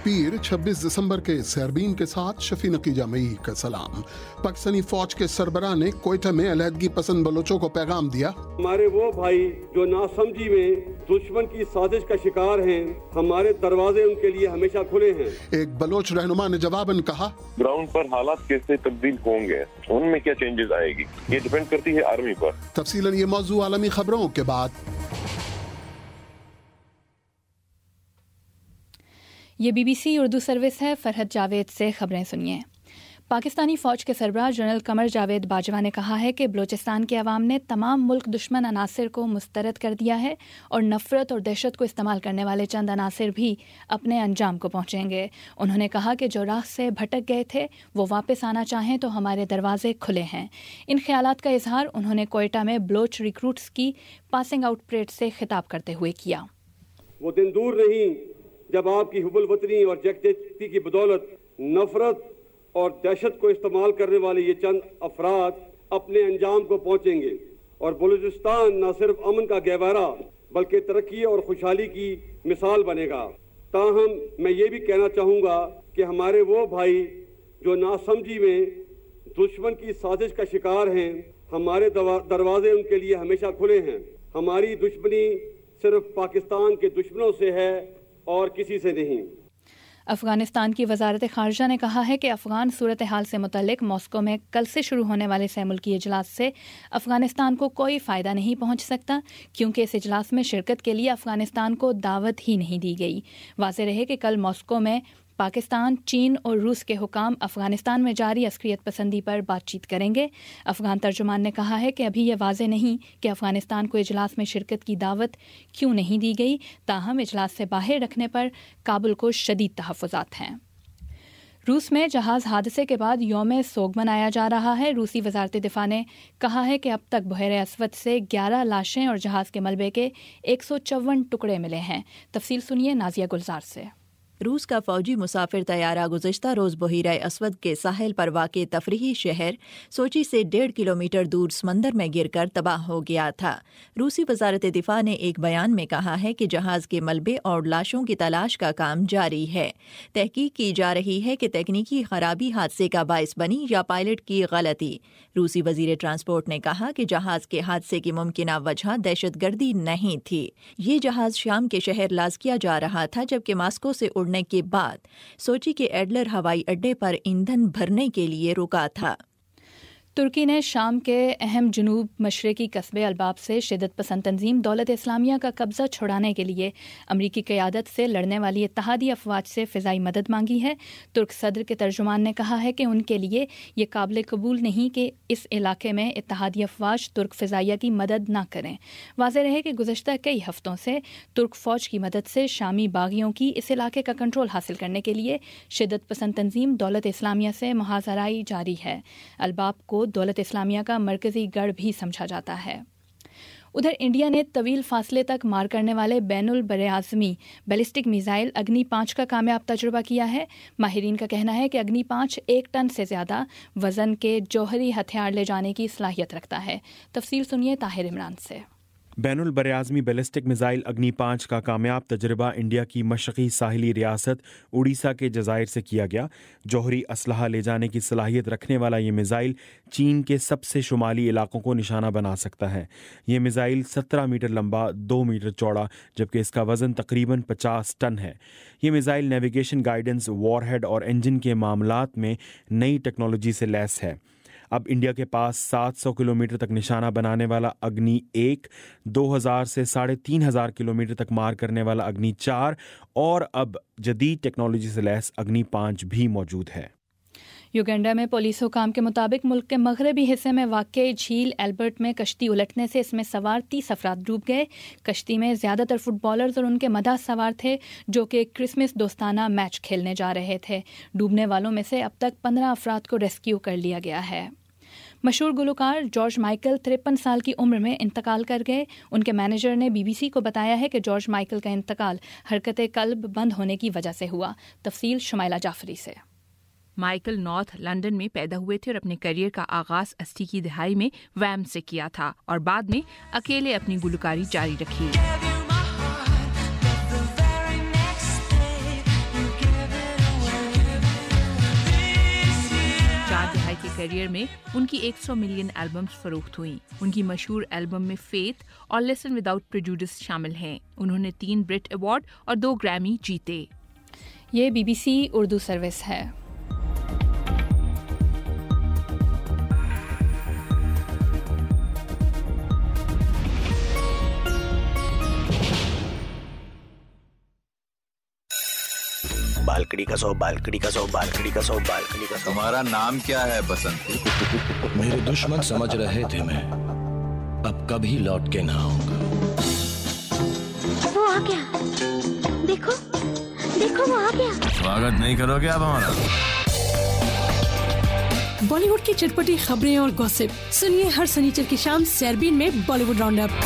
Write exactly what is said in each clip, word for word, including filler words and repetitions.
पीर छब्बीस दिसंबर के सरबीन के साथ शफी नकीजा मई का सलाम। पाकिस्तानी फौज के सरबराह ने कोयटा में अलहदगी पसंद बलोचों को पैगाम दिया। हमारे वो भाई जो नासमझी में दुश्मन की साजिश का शिकार हैं, हमारे दरवाजे उनके लिए हमेशा खुले हैं। एक बलोच रहनुमा ने जवाबन कहा, ग्राउंड पर हालात कैसे तब्दील होंगे, उनमें क्या चेंजेस आएगी, ये डिपेंड करती है आर्मी पर। तफसीलन ये मौजूद आलमी खबरों के बाद। ये बीबीसी उर्दू सर्विस है। फरहत जावेद से खबरें सुनिए। पाकिस्तानी फ़ौज के सरबराह जनरल कमर जावेद बाजवा ने कहा है कि बलूचिस्तान के अवाम ने तमाम मुल्क दुश्मन अनासर को मुस्तरद कर दिया है और नफ़रत और दहशत को इस्तेमाल करने वाले चंद अनासर भी अपने अंजाम को पहुँचेंगे। उन्होंने कहा कि जो राह से भटक गए थे वो वापस आना चाहें तो हमारे दरवाजे खुले हैं। इन ख्यालात का इजहार उन्होंने कोयटा में बलोच रिक्रूट्स की पासिंग आउट परेड से खिताब करते हुए किया। वो दिन दूर नहीं जब आपकी हुब्बुल वतनी और यकजहती की बदौलत नफरत और दहशत को इस्तेमाल करने वाले ये चंद अफराद अपने अंजाम को पहुंचेंगे और बलूचिस्तान न सिर्फ अमन का गहवारा बल्कि तरक्की और खुशहाली की मिसाल बनेगा। ताहम मैं ये भी कहना चाहूँगा कि हमारे वो भाई जो नासमझी में दुश्मन की साजिश का शिकार हैं, हमारे दरवाजे उनके लिए हमेशा खुले हैं। हमारी दुश्मनी सिर्फ पाकिस्तान के दुश्मनों से है और किसी से नहीं। अफगानिस्तान की वजारत खारजा ने कहा है कि अफगान सूरत हाल से मुतल्लिक मॉस्को में कल से शुरू होने वाले सहमुल्की इजलास से अफगानिस्तान को कोई फ़ायदा नहीं पहुंच सकता, क्योंकि इस इजलास में शिरकत के लिए अफगानिस्तान को दावत ही नहीं दी गई। वाज़ेह रहे कि कल मॉस्को में पाकिस्तान, चीन और रूस के हुकाम अफगानिस्तान में जारी अस्करियत पसंदी पर बातचीत करेंगे। अफगान तर्जुमान ने कहा है कि अभी यह वाज़ेह नहीं कि अफगानिस्तान को इजलास में शिरकत की दावत क्यों नहीं दी गई, ताहम इजलास से बाहर रखने पर काबुल को शदीद तहफ़्फ़ुज़ात हैं। रूस में जहाज़ हादसे के बाद यौम सोग मनाया जा रहा है। रूसी वजारत दिफा ने कहा है कि अब तक बहर असवद से ग्यारह लाशें और जहाज़ के मलबे के एक सौ चौवन टुकड़े मिले हैं। तफसील सुनिए नाजिया गुलजार से। रूस का फौजी मुसाफिर तैयारा गुज़श्ता रोज़ बहीरा असवद के साहिल पर वाक़े तफरीही शहर सोची से डेढ़ किलोमीटर दूर समंदर में गिरकर तबाह हो गया था। रूसी वजारत दिफा ने एक बयान में कहा है कि जहाज़ के मलबे और लाशों की तलाश का काम जारी है। तहकीक की जा रही है कि तकनीकी खराबी हादसे का बायस बनी या पायलट की गलती। रूसी वज़ीर ट्रांसपोर्ट ने कहा कि जहाज़ के हादसे की मुमकिना वजह दहशत गर्दी नहीं थी। ये जहाज़ शाम के शहर लाज़किया जा रहा था, जबकि मास्को से उड़ने के बाद सोची के एडलर हवाई अड्डे पर ईंधन भरने के लिए रुका था। तुर्की ने शाम के अहम जनूब मशरकी कस्बे अलबाब से शिदत पसंद तंजीम दौलत इस्लामिया का कब्जा छुड़ाने के लिए अमरीकी क़यादत से लड़ने वाली इत्तेहादी अफवाज से फ़िज़ाई मदद मांगी है। तुर्क सदर के तर्जुमान ने कहा है कि उनके लिए ये काबिल कबूल नहीं कि इस इलाके में इत्तेहादी अफवाज तुर्क फ़िज़ाइया की मदद ना करें। वाज़ेह रहे कि गुज़श्ता कई हफ़्तों से तुर्क फ़ौज की मदद से शामी बागियों की इस इलाके का कंट्रोल हासिल करने के लिए शिदत पसंद तंजीम दौलत इस्लामिया से मुहाज़राई जारी है। अलबाब को दौलत इस्लामिया का मरकज़ी गढ़ भी समझा जाता है। उधर इंडिया ने तवील फासले तक मार करने वाले बैनुल बरआज़मी बैलिस्टिक मिसाइल अग्नि पाँच का कामयाब तजुर्बा किया है। माहिरीन का कहना है कि अग्नि पाँच एक टन से ज़्यादा वज़न के जौहरी हथियार ले जाने की सलाहियत रखता है। तफसील सुनिए ताहिर इमरान से। बैनुल बरआज़मी बैलिस्टिक मिसाइल अग्नि पाँच का कामयाब तजर्बा इंडिया की मशरक़ी साहिली रियासत उड़ीसा के जज़ायर से किया गया। जौहरी असलहा ले जाने की सलाहियत रखने वाला ये मिसाइल चीन के सबसे शुमाली इलाकों को निशाना बना सकता है। ये मिसाइल सत्रह मीटर लंबा, दो मीटर चौड़ा, जबकि इसका वज़न तकरीबन पचास टन है। ये मिसाइल नेविगेशन, गाइडेंस, वॉरहेड और इंजन के मामलात में नई टेक्नोलॉजी से लैस है। अब इंडिया के पास सात सौ किलोमीटर तक निशाना बनाने वाला अग्नि एक, दो हज़ार से साढ़े तीन हज़ार किलोमीटर तक मार करने वाला अग्नि चार और अब जदीद टेक्नोलॉजी से लैस अग्नि पाँच भी मौजूद है। युगांडा में पुलिस हुकाम के मुताबिक मुल्क के मगरबी हिस्से में वाक़ झील एल्बर्ट में कश्ती उलटने से इसमें सवार तीस अफराद डूब गए। कश्ती में ज़्यादातर फुटबॉलर्स और उनके मदाह सवार थे जो कि क्रिसमस दोस्ताना मैच खेलने जा रहे थे। डूबने वालों में से अब तक पंद्रह अफराद को रेस्क्यू कर लिया गया है। मशहूर गुलकार जॉर्ज माइकल तिरपन साल की उम्र में इंतकाल कर गए। उनके मैनेजर ने बीबीसी को बताया है कि जॉर्ज माइकल का इंतकाल हरकत कल्ब बंद होने की वजह से हुआ। तफसील शुमाइला जाफरी से। माइकल नॉर्थ लंदन में पैदा हुए थे और अपने करियर का आगाज अस्सी की दहाई में वैम से किया था और बाद में अकेले अपनी गुलकारी जारी रखी। کیریئر میں ان کی ایک سو ملین البمز فروخت ہوئیں۔ ان کی مشہور البم میں فیتھ اور لسن وداؤٹ پریجوڈس شامل ہیں۔ انہوں نے تین برٹ ایوارڈ اور دو گریمی جیتے۔ یہ B B C Urdu service ہے۔ بالکڑی کا سو بالکڑی کا سو بالکڑی کا سو بالکڑی کا سو۔ تمہارا نام کیا ہے بسنتی؟ میرے دشمن سمجھ رہے تھے میں اب کبھی لوٹ کے نہ آؤں گا۔ وہ آ گیا، دیکھو دیکھو وہ آ گیا۔ سواگت نہیں کرو گے آپ ہمارا؟ بالی ووڈ کی چٹپٹی خبریں اور گوسپ سنیے ہر سنیچر کی شام سیربین میں بالی ووڈ راؤنڈ اپ۔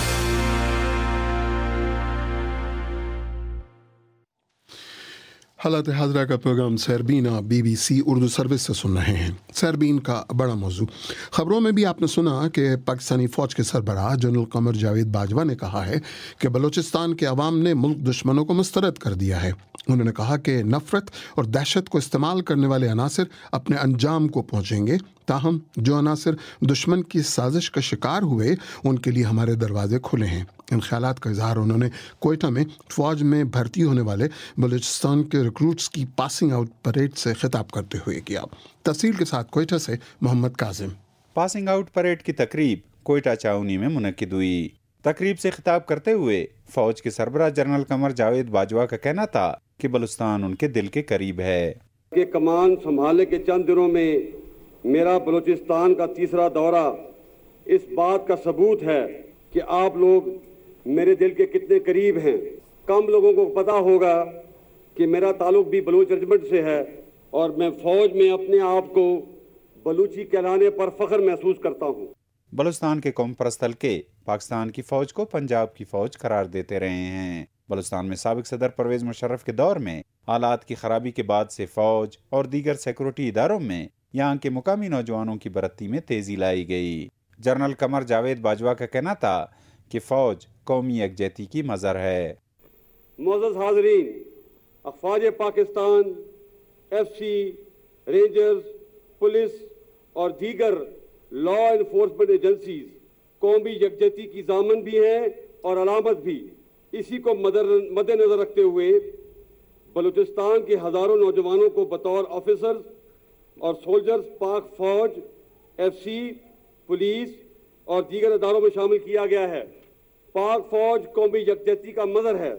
حالات حاضرہ کا پروگرام سیربین آپ B B C Urdu service سے سن رہے ہیں۔ سیربین کا بڑا موضوع خبروں میں بھی آپ نے سنا کہ پاکستانی فوج کے سربراہ جنرل قمر جاوید باجوہ نے کہا ہے کہ بلوچستان کے عوام نے ملک دشمنوں کو مسترد کر دیا ہے۔ انہوں نے کہا کہ نفرت اور دہشت کو استعمال کرنے والے عناصر اپنے انجام کو پہنچیں گے، تاہم جو عناصر دشمن کی سازش کا شکار ہوئے ان کے لیے ہمارے دروازے کھلے ہیں۔ ان خیالات کا اظہار انہوں نے کوئٹہ میں فوج میں بھرتی ہونے والے بلوچستان کے ریکروٹس کی پاسنگ آؤٹ پریڈ سے خطاب کرتے ہوئے کیا۔ تفصیل کے ساتھ کوئٹہ سے Muhammad Kazim. Passing out parade کی تقریب کوئٹہ چاؤنی میں منعقد ہوئی۔ تقریب سے خطاب کرتے ہوئے فوج کے سربراہ جنرل قمر جاوید باجوہ کا کہنا تھا کہ بلوچستان ان کے دل کے قریب ہے۔ کہ کمان سنبھالنے کے چند دنوں میں میرا بلوچستان کا تیسرا دورہ اس بات کا ثبوت ہے کہ آپ لوگ میرے دل کے کتنے قریب ہیں۔ کم لوگوں کو پتہ ہوگا کہ میرا تعلق بھی بلوچ ریجمنٹ سے ہے اور میں فوج میں اپنے آپ کو بلوچی کہلانے پر فخر محسوس کرتا ہوں۔ بلوچستان کے قوم پرست حلقے پاکستان کی فوج کو پنجاب کی فوج قرار دیتے رہے ہیں۔ بلوچستان میں سابق صدر پرویز مشرف کے دور میں حالات کی خرابی کے بعد سے فوج اور دیگر سیکورٹی اداروں میں یہاں کے مقامی نوجوانوں کی برتی میں تیزی لائی گئی۔ جنرل قمر جاوید باجوہ کا کہنا تھا کہ فوج قومی یکجہتی کی مظہر ہے۔ معزز حاضرین، افواج Pakistan, F C, rangers, police اور دیگر لا انفورسمنٹ ایجنسیز قومی یکجہتی کی ضامن بھی ہیں اور علامت بھی۔ اسی کو مد نظر رکھتے ہوئے بلوچستان کے ہزاروں نوجوانوں کو بطور آفیسرز اور سولجرز پاک فوج، ایف سی، پولیس اور دیگر اداروں میں شامل کیا گیا ہے۔ پاک فوج قومی یکجہتی کا مظہر ہے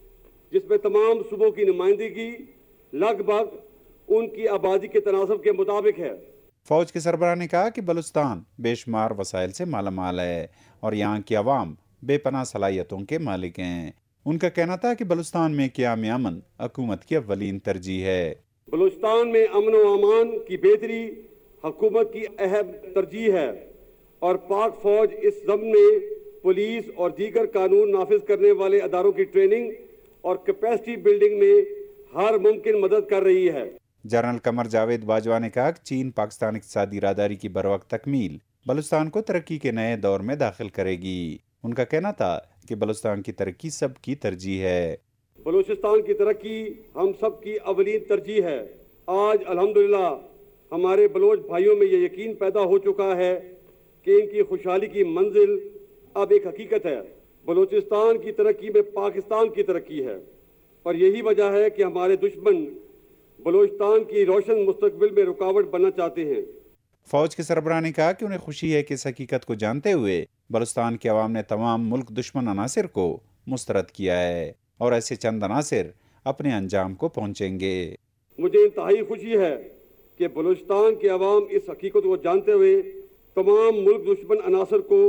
جس میں تمام صوبوں کی نمائندگی لگ بھگ ان کی آبادی کے تناسب کے مطابق ہے۔ فوج کے سربراہ نے کہا کہ بلوچستان بے شمار وسائل سے مالا مال ہے اور یہاں کی عوام بے پناہ صلاحیتوں کے مالک ہیں۔ ان کا کہنا تھا کہ بلوچستان میں قیام امن حکومت کی اولین ترجیح ہے۔ بلوچستان میں امن و امان کی بہتری حکومت کی اہم ترجیح ہے اور پاک فوج اس ضمن میں پولیس اور دیگر قانون نافذ کرنے والے اداروں کی ٹریننگ اور کیپیسٹی بلڈنگ میں ہر ممکن مدد کر رہی ہے۔ جنرل قمر جاوید باجوہ نے کہا کہ چین پاکستان اقتصادی راداری کی بروقت تکمیل بلوچستان کو ترقی کے نئے دور میں داخل کرے گی۔ ان کا کہنا تھا کہ بلوچستان کی ترقی سب کی ترجیح ہے۔ بلوچستان کی ترقی ہم سب کی اولین ترجیح ہے۔ آج الحمدللہ ہمارے بلوچ بھائیوں میں یہ یقین پیدا ہو چکا ہے کہ ان کی خوشحالی کی منزل اب ایک حقیقت ہے۔ بلوچستان کی ترقی میں پاکستان کی ترقی ہے اور یہی وجہ ہے کہ ہمارے دشمن بلوچستان کی روشن مستقبل میں رکاوٹ بننا چاہتے ہیں۔ فوج کے سربراہ نے کہا کہ انہیں خوشی ہے کہ اس حقیقت کو جانتے ہوئے بلوچستان کے عوام نے تمام ملک دشمن عناصر کو مسترد کیا ہے اور ایسے چند عناصر اپنے انجام کو پہنچیں گے۔ مجھے انتہائی خوشی ہے کہ بلوچستان کے عوام اس حقیقت کو جانتے ہوئے تمام ملک دشمن عناصر کو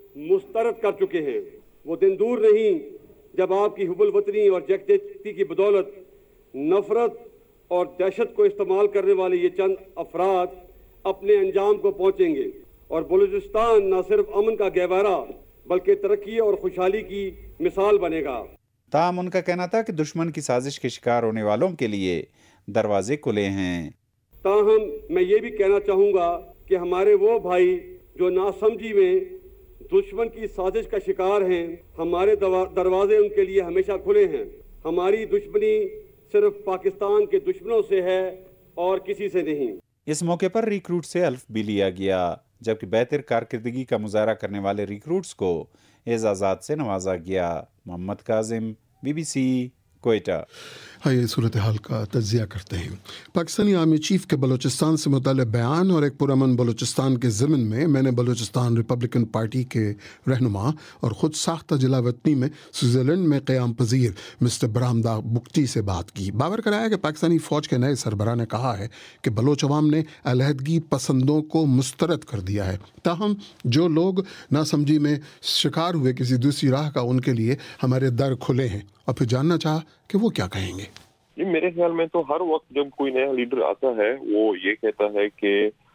مسترد کر چکے ہیں۔ وہ دن دور نہیں جب آپ کی حب الوطنی اور یکجہتی کی بدولت نفرت اور دہشت کو استعمال کرنے والے یہ چند افراد اپنے انجام کو پہنچیں گے اور بلوچستان نہ صرف امن کا گہوارہ بلکہ ترقی اور خوشحالی کی مثال بنے گا۔ تاہم ان کا کہنا تھا کہ دشمن کی سازش کے شکار ہونے والوں کے لیے دروازے کھلے ہیں۔ تاہم میں یہ بھی کہنا چاہوں گا کہ ہمارے وہ بھائی جو ناسمجھی میں دشمن کی سازش کا شکار ہیں، ہمارے دروازے ان کے لیے ہمیشہ کھلے ہیں۔ ہماری دشمنی صرف پاکستان کے دشمنوں سے ہے اور کسی سے نہیں۔ اس موقع پر ریکروٹ سے الف بھی لیا گیا، جبکہ بہتر کارکردگی کا مظاہرہ کرنے والے ریکروٹس کو اعزازات سے نوازا گیا۔ Muhammad Kazim, B B C, Quetta. آئیے صورتحال کا تجزیہ کرتے ہیں۔ پاکستانی آرمی چیف کے بلوچستان سے متعلق بیان اور ایک پرامن بلوچستان کے ضمن میں میں نے بلوچستان ریپبلکن پارٹی کے رہنما اور خود ساختہ جلا وطنی میں سوئٹزرلینڈ میں قیام پذیر مسٹر برامدہ بگٹی سے بات کی۔ باور کرایا کہ پاکستانی فوج کے نئے سربراہ نے کہا ہے کہ بلوچ عوام نے علیحدگی پسندوں کو مسترد کر دیا ہے، تاہم جو لوگ ناسمجھی میں شکار ہوئے کسی دوسری راہ کا، ان کے لیے ہمارے در کھلے ہیں، اور پھر جاننا چاہا کہ وہ کیا کہیں گے۔ جی میرے خیال میں تو ہر وقت جب کوئی نیا لیڈر آتا ہے وہ یہ کہتا ہے کہ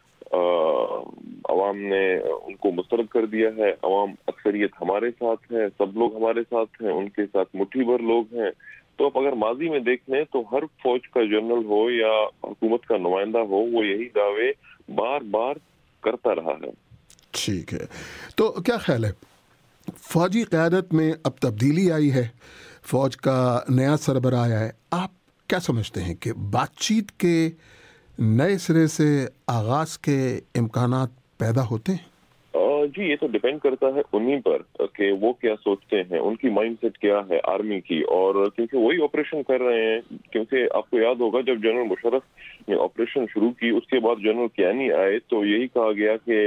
عوام نے ان کو مسترد کر دیا ہے، عوام اکثریت ہمارے ساتھ ہے، سب لوگ ہمارے ساتھ ہیں، ان کے ساتھ مٹھی بھر لوگ ہیں۔ تو اب اگر ماضی میں دیکھ لیں تو ہر فوج کا جنرل ہو یا حکومت کا نمائندہ ہو، وہ یہی دعوے بار بار کرتا رہا ہے۔ ٹھیک ہے، تو کیا خیال ہے فوجی قیادت میں اب تبدیلی آئی ہے، فوج کا نیا سربراہ آیا ہے، آپ کیا سمجھتے ہیں کہ بات چیت کے نئے سرے سے آغاز کے امکانات پیدا ہوتے ہیں؟ جی یہ تو ڈیپینڈ کرتا ہے انہی پر کہ وہ کیا سوچتے ہیں، ان کی مائنڈ سیٹ کیا ہے آرمی کی، اور کیونکہ وہی آپریشن کر رہے ہیں۔ کیونکہ آپ کو یاد ہوگا جب جنرل مشرف نے آپریشن شروع کی، اس کے بعد جنرل کیانی آئے تو یہی کہا گیا کہ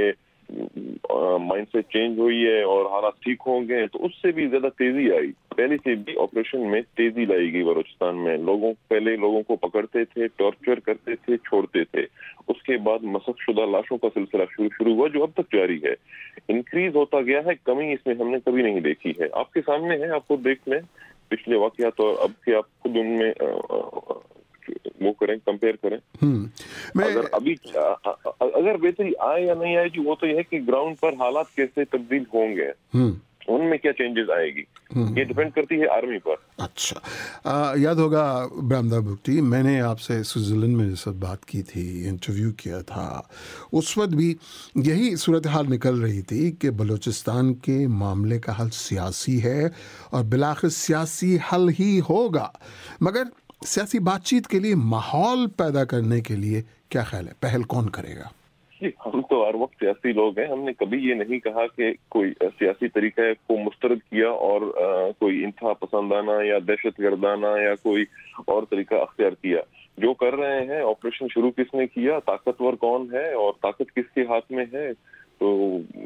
مائنڈ سیٹ چینج ہوئی ہے اور حالات ٹھیک ہوں گے، تو اس سے بھی زیادہ تیزی آئی۔ پہلے سے بھی آپریشن میں تیزی لائی گئی بلوچستان میں۔ لوگوں پہلے لوگوں کو پکڑتے تھے، ٹارچر کرتے تھے، چھوڑتے تھے، اس کے بعد مسخ شدہ لاشوں کا سلسلہ شروع شروع ہوا جو اب تک جاری ہے۔ انکریز ہوتا گیا ہے، کمی اس میں ہم نے کبھی نہیں دیکھی ہے۔ آپ کے سامنے ہے، آپ کو دیکھ لیں پچھلے واقعات اور اب کے، آپ خود ان میں وہ کریں، کمپیئر کریں۔ اگر ابھی اگر بہتری آئے یا نہیں آئے جی وہ تو یہ ہے کہ گراؤنڈ پر حالات کیسے تبدیل ہوں گے، ان میں کیا چینجز آئے گی، یہ ڈیپینڈ کرتی ہے آرمی پر۔ اچھا، یاد ہوگا برامدہ بگٹی، میں نے آپ سے سوئٹزرلینڈ میں جس وقت بات کی تھی، انٹرویو کیا تھا، اس وقت بھی یہی صورتحال نکل رہی تھی کہ بلوچستان کے معاملے کا حل سیاسی ہے اور بالآخر سیاسی حل ہی ہوگا، مگر سیاسی بات چیت کے لیے ماحول پیدا کرنے کے لیے کیا خیال ہے، پہل کون کرے گا؟ جی ہم تو ہر وقت سیاسی لوگ ہیں، ہم نے کبھی یہ نہیں کہا کہ کوئی سیاسی طریقہ کو مسترد کیا اور کوئی انتہا پسندانہ یا دہشت گردانہ یا کوئی اور طریقہ اختیار کیا۔ جو کر رہے ہیں، آپریشن شروع کس نے کیا، طاقتور کون ہے اور طاقت کس کے ہاتھ میں ہے، تو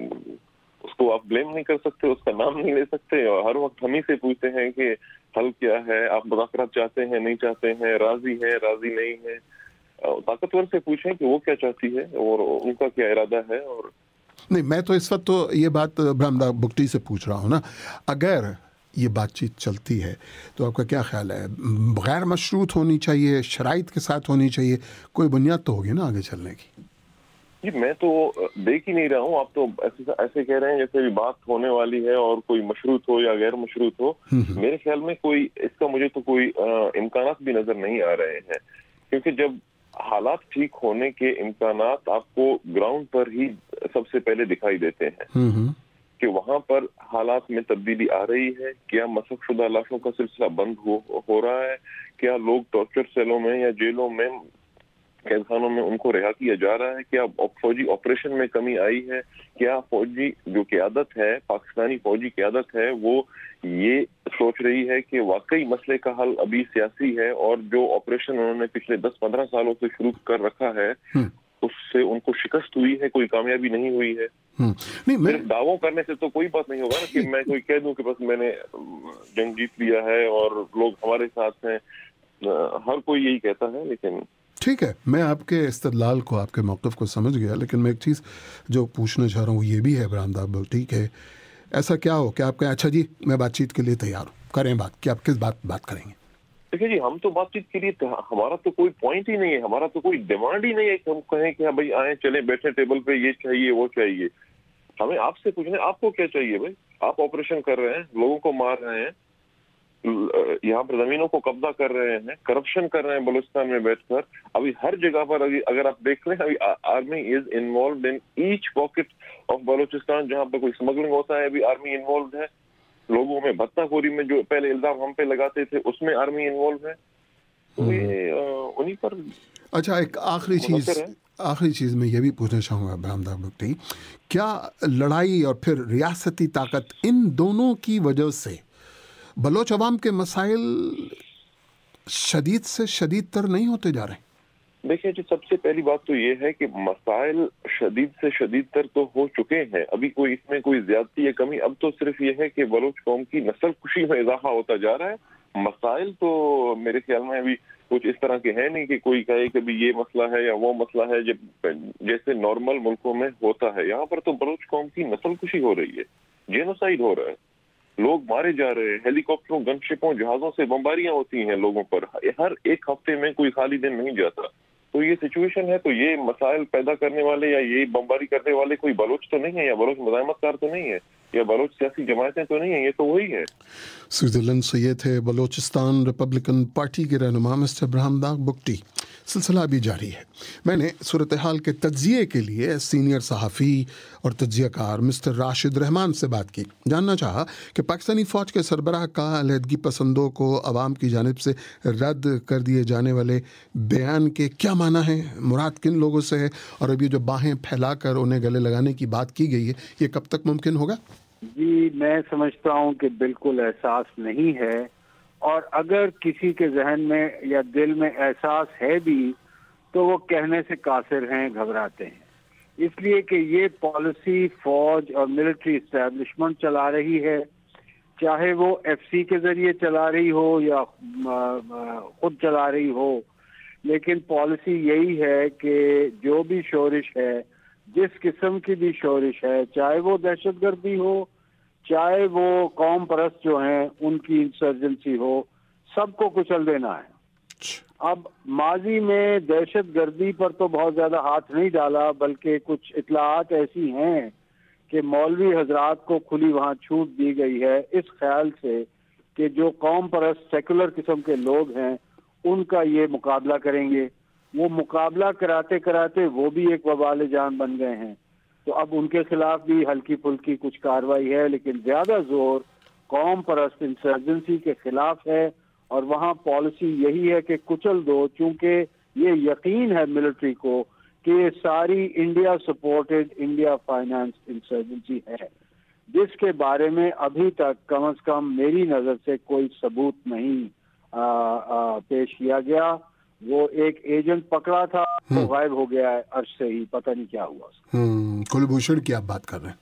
اس کو آپ بلیم نہیں کر سکتے، اس کا نام نہیں لے سکتے، اور ہر وقت ہم ہی سے پوچھتے ہیں کہ حل کیا ہے، آپ مذاکرات چاہتے ہیں نہیں چاہتے ہیں، راضی ہیں راضی نہیں ہیں۔ طاقتور سے پوچھیں کہ وہ کیا چاہتی ہے اور ان کا کیا ارادہ ہے۔ اور نہیں، میں تو اس وقت تو یہ بات برامدہ بگٹی سے پوچھ رہا ہوں نا، اگر یہ بات چیت چلتی ہے تو آپ کا کیا خیال ہے، غیر مشروط ہونی چاہیے، شرائط کے ساتھ ہونی چاہیے، کوئی بنیاد تو ہوگی نا آگے چلنے کی؟ جی میں تو دیکھ ہی نہیں رہا ہوں، آپ تو ایسے ایسے کہہ رہے ہیں جیسے بھی بات ہونے والی ہے اور کوئی مشروط ہو یا غیر مشروط ہو۔ میرے خیال میں کوئی اس کا مجھے تو کوئی امکانات بھی نظر نہیں آ رہے ہیں، کیونکہ جب حالات ٹھیک ہونے کے امکانات آپ کو گراؤنڈ پر ہی سب سے پہلے دکھائی دیتے ہیں کہ وہاں پر حالات میں تبدیلی آ رہی ہے، کیا مسخ شدہ لاشوں کا سلسلہ بند ہو, ہو رہا ہے، کیا لوگ ٹارچر سیلوں میں یا جیلوں میں قید خانوں میں ان کو رہا کیا جا رہا ہے، کیا فوجی آپریشن میں کمی آئی ہے، کیا فوجی جو قیادت ہے، پاکستانی فوجی قیادت ہے، وہ یہ سوچ رہی ہے کہ واقعی مسئلے کا حل ابھی سیاسی ہے اور جو آپریشن انہوں نے پچھلے دس پندرہ سالوں سے شروع کر رکھا ہے اس سے ان کو شکست ہوئی ہے، کوئی کامیابی نہیں ہوئی ہے۔ صرف دعووں کرنے سے تو کوئی بات نہیں ہوگا نا کہ میں کوئی کہہ دوں کہ بس میں نے جنگ جیت لیا ہے اور لوگ ہمارے ساتھ ہیں، ہر کوئی یہی کہتا ہے۔ لیکن ٹھیک ہے، میں آپ کے استدلال کو، آپ کے موقف کو سمجھ گیا، لیکن میں ایک چیز جو پوچھنا چاہ رہا ہوں وہ یہ بھی ہے برامدہ بگٹی، کہ ایسا کیا ہو کہ آپ کہیں اچھا جی میں بات چیت کے لیے تیار ہوں، کریں بات، کہ آپ کس بات بات کریں گے؟ دیکھیے جی، ہم تو بات چیت کے لیے ہمارا تو کوئی پوائنٹ ہی نہیں ہے، ہمارا تو کوئی ڈیمانڈ ہی نہیں ہے کہ ہم کہیں کہ بھائی آئیں چلیں بیٹھیں ٹیبل پہ، یہ چاہیے وہ چاہیے۔ ہمیں آپ سے پوچھنا ہے آپ کو کیا چاہیے بھائی؟ آپ آپریشن کر رہے ہیں، لوگوں کو مار رہے ہیں، یہاں پر زمینوں کو قبضہ کر رہے ہیں، کرپشن کر رہے ہیں بلوچستان میں بیٹھ کر۔ ابھی ہر جگہ پر اگر آپ دیکھ لیں، ابھی army is involved in each pocket of Balochistan, جہاں پہ کوئی اسمگلنگ ہوتا ہے ابھی آرمی انوالوڈ ہے، لوگوں میں بھتہ خوری میں جو پہلے الزام ہم پہ لگاتے تھے اس میں آرمی انوالو ہے، تو یہ انہی پر۔ اچھا ایک آخری چیز आखिरी चीज़ मैं ये भी पूछना चाहूँगा ब्राह्मदा भुट्टी, क्या लड़ाई और फिर रियासती ताकत, इन दोनों की वजह से बलोच अवाम के मसाइल शदीद से शदीद तर नहीं होते जा रहे? देखिए जी, सबसे पहली बात तो ये है कि मसाइल शदीद से शदीद तर तो हो चुके हैं, अभी कोई इसमें कोई ज्यादती या कमी, अब तो सिर्फ ये है कि बलोच कौम की नस्ल खुशी में इजाफा होता जा रहा है। मसाइल तो मेरे ख्याल में अभी कुछ इस तरह के हैं नहीं कि कोई कहे कि भी ये मसला है या वो मसला है, जब जैसे नॉर्मल मुल्कों में होता है। यहाँ पर तो बलोच कौम की नस्ल खुशी हो रही है, जेनोसाइड हो रहा है, लोग मारे जा रहे हैं, हेलीकॉप्टरों, गनशिपों, जहाजों से बमबारियां होती हैं लोगों पर, हर एक हफ्ते में कोई खाली दिन नहीं जाता। तो ये सिचुएशन है, तो ये मसाइल पैदा करने वाले या ये बमबारी करने वाले कोई बलोच तो नहीं है, या बलोच मुजाहिमतकार तो नहीं है, या बलोच सियासी जमायतें तो नहीं है, ये तो वही है। स्विट्जरलैंड से ये थे बलोचिस्तान रिपब्लिकन पार्टी के रहनुमा मिस्टर ब्राह्मदा भुट्टी। सिलसिला भी जारी है। मैंने सूरत हाल के तज्जिए के लिए सीनियर सहाफ़ी और तज्जियाकार मिस्टर राशिद रहमान से बात की। जानना चाहा कि पाकिस्तानी फ़ौज के सरबराह का अलहदगी पसंदों को अवाम की जानिब से रद्द कर दिए जाने वाले बयान के क्या माना है, मुराद किन लोगों से है, और अब ये जो बाहें फैलाकर उन्हें गले लगाने की बात की गई है, ये कब तक मुमकिन होगा? जी, मैं समझता हूँ कि बिल्कुल एहसास नहीं है, और अगर किसी के जहन में या दिल में एहसास है भी तो वो कहने से कासिर हैं, घबराते हैं, इसलिए कि ये पॉलिसी फौज और मिलिट्री इस्टेब्लिशमेंट चला रही है, चाहे वो एफसी के जरिए चला रही हो या खुद चला रही हो, लेकिन पॉलिसी यही है कि जो भी शोरिश है, जिस किस्म की भी शोरिश है, चाहे वो दहशतगर्दी हो, चाहे वो कौम परस्त जो हैं उनकी इंसर्जेंसी हो, सबको कुचल देना है। अब माजी में दहशतगर्दी पर तो बहुत ज्यादा हाथ नहीं डाला, बल्कि कुछ इतलात ऐसी हैं कि मौलवी हजरात को खुली वहां छूट दी गई है, इस ख्याल से कि जो कौम परस्त सेकुलर किस्म के लोग हैं उनका ये मुकाबला करेंगे। वो मुकाबला कराते कराते वो भी एक वबाल जान बन गए हैं, तो अब उनके खिलाफ भी हल्की फुल्की कुछ कार्रवाई है, लेकिन ज्यादा जोर कौम परस्त इंसर्जेंसी के खिलाफ है, और वहाँ पॉलिसी यही है कि कुचल दो, चूंकि ये यकीन है मिलिट्री को कि ये सारी India supported, India finance insurgency है, जिसके बारे में अभी तक कम अज कम मेरी नजर से कोई सबूत नहीं आ, आ, पेश किया गया। वो एक एजेंट पकड़ा था, वो गायब हो गया है अर्श से ही, पता नहीं क्या हुआ उसका। हम्म, कुलभूषण की आप बात कर रहे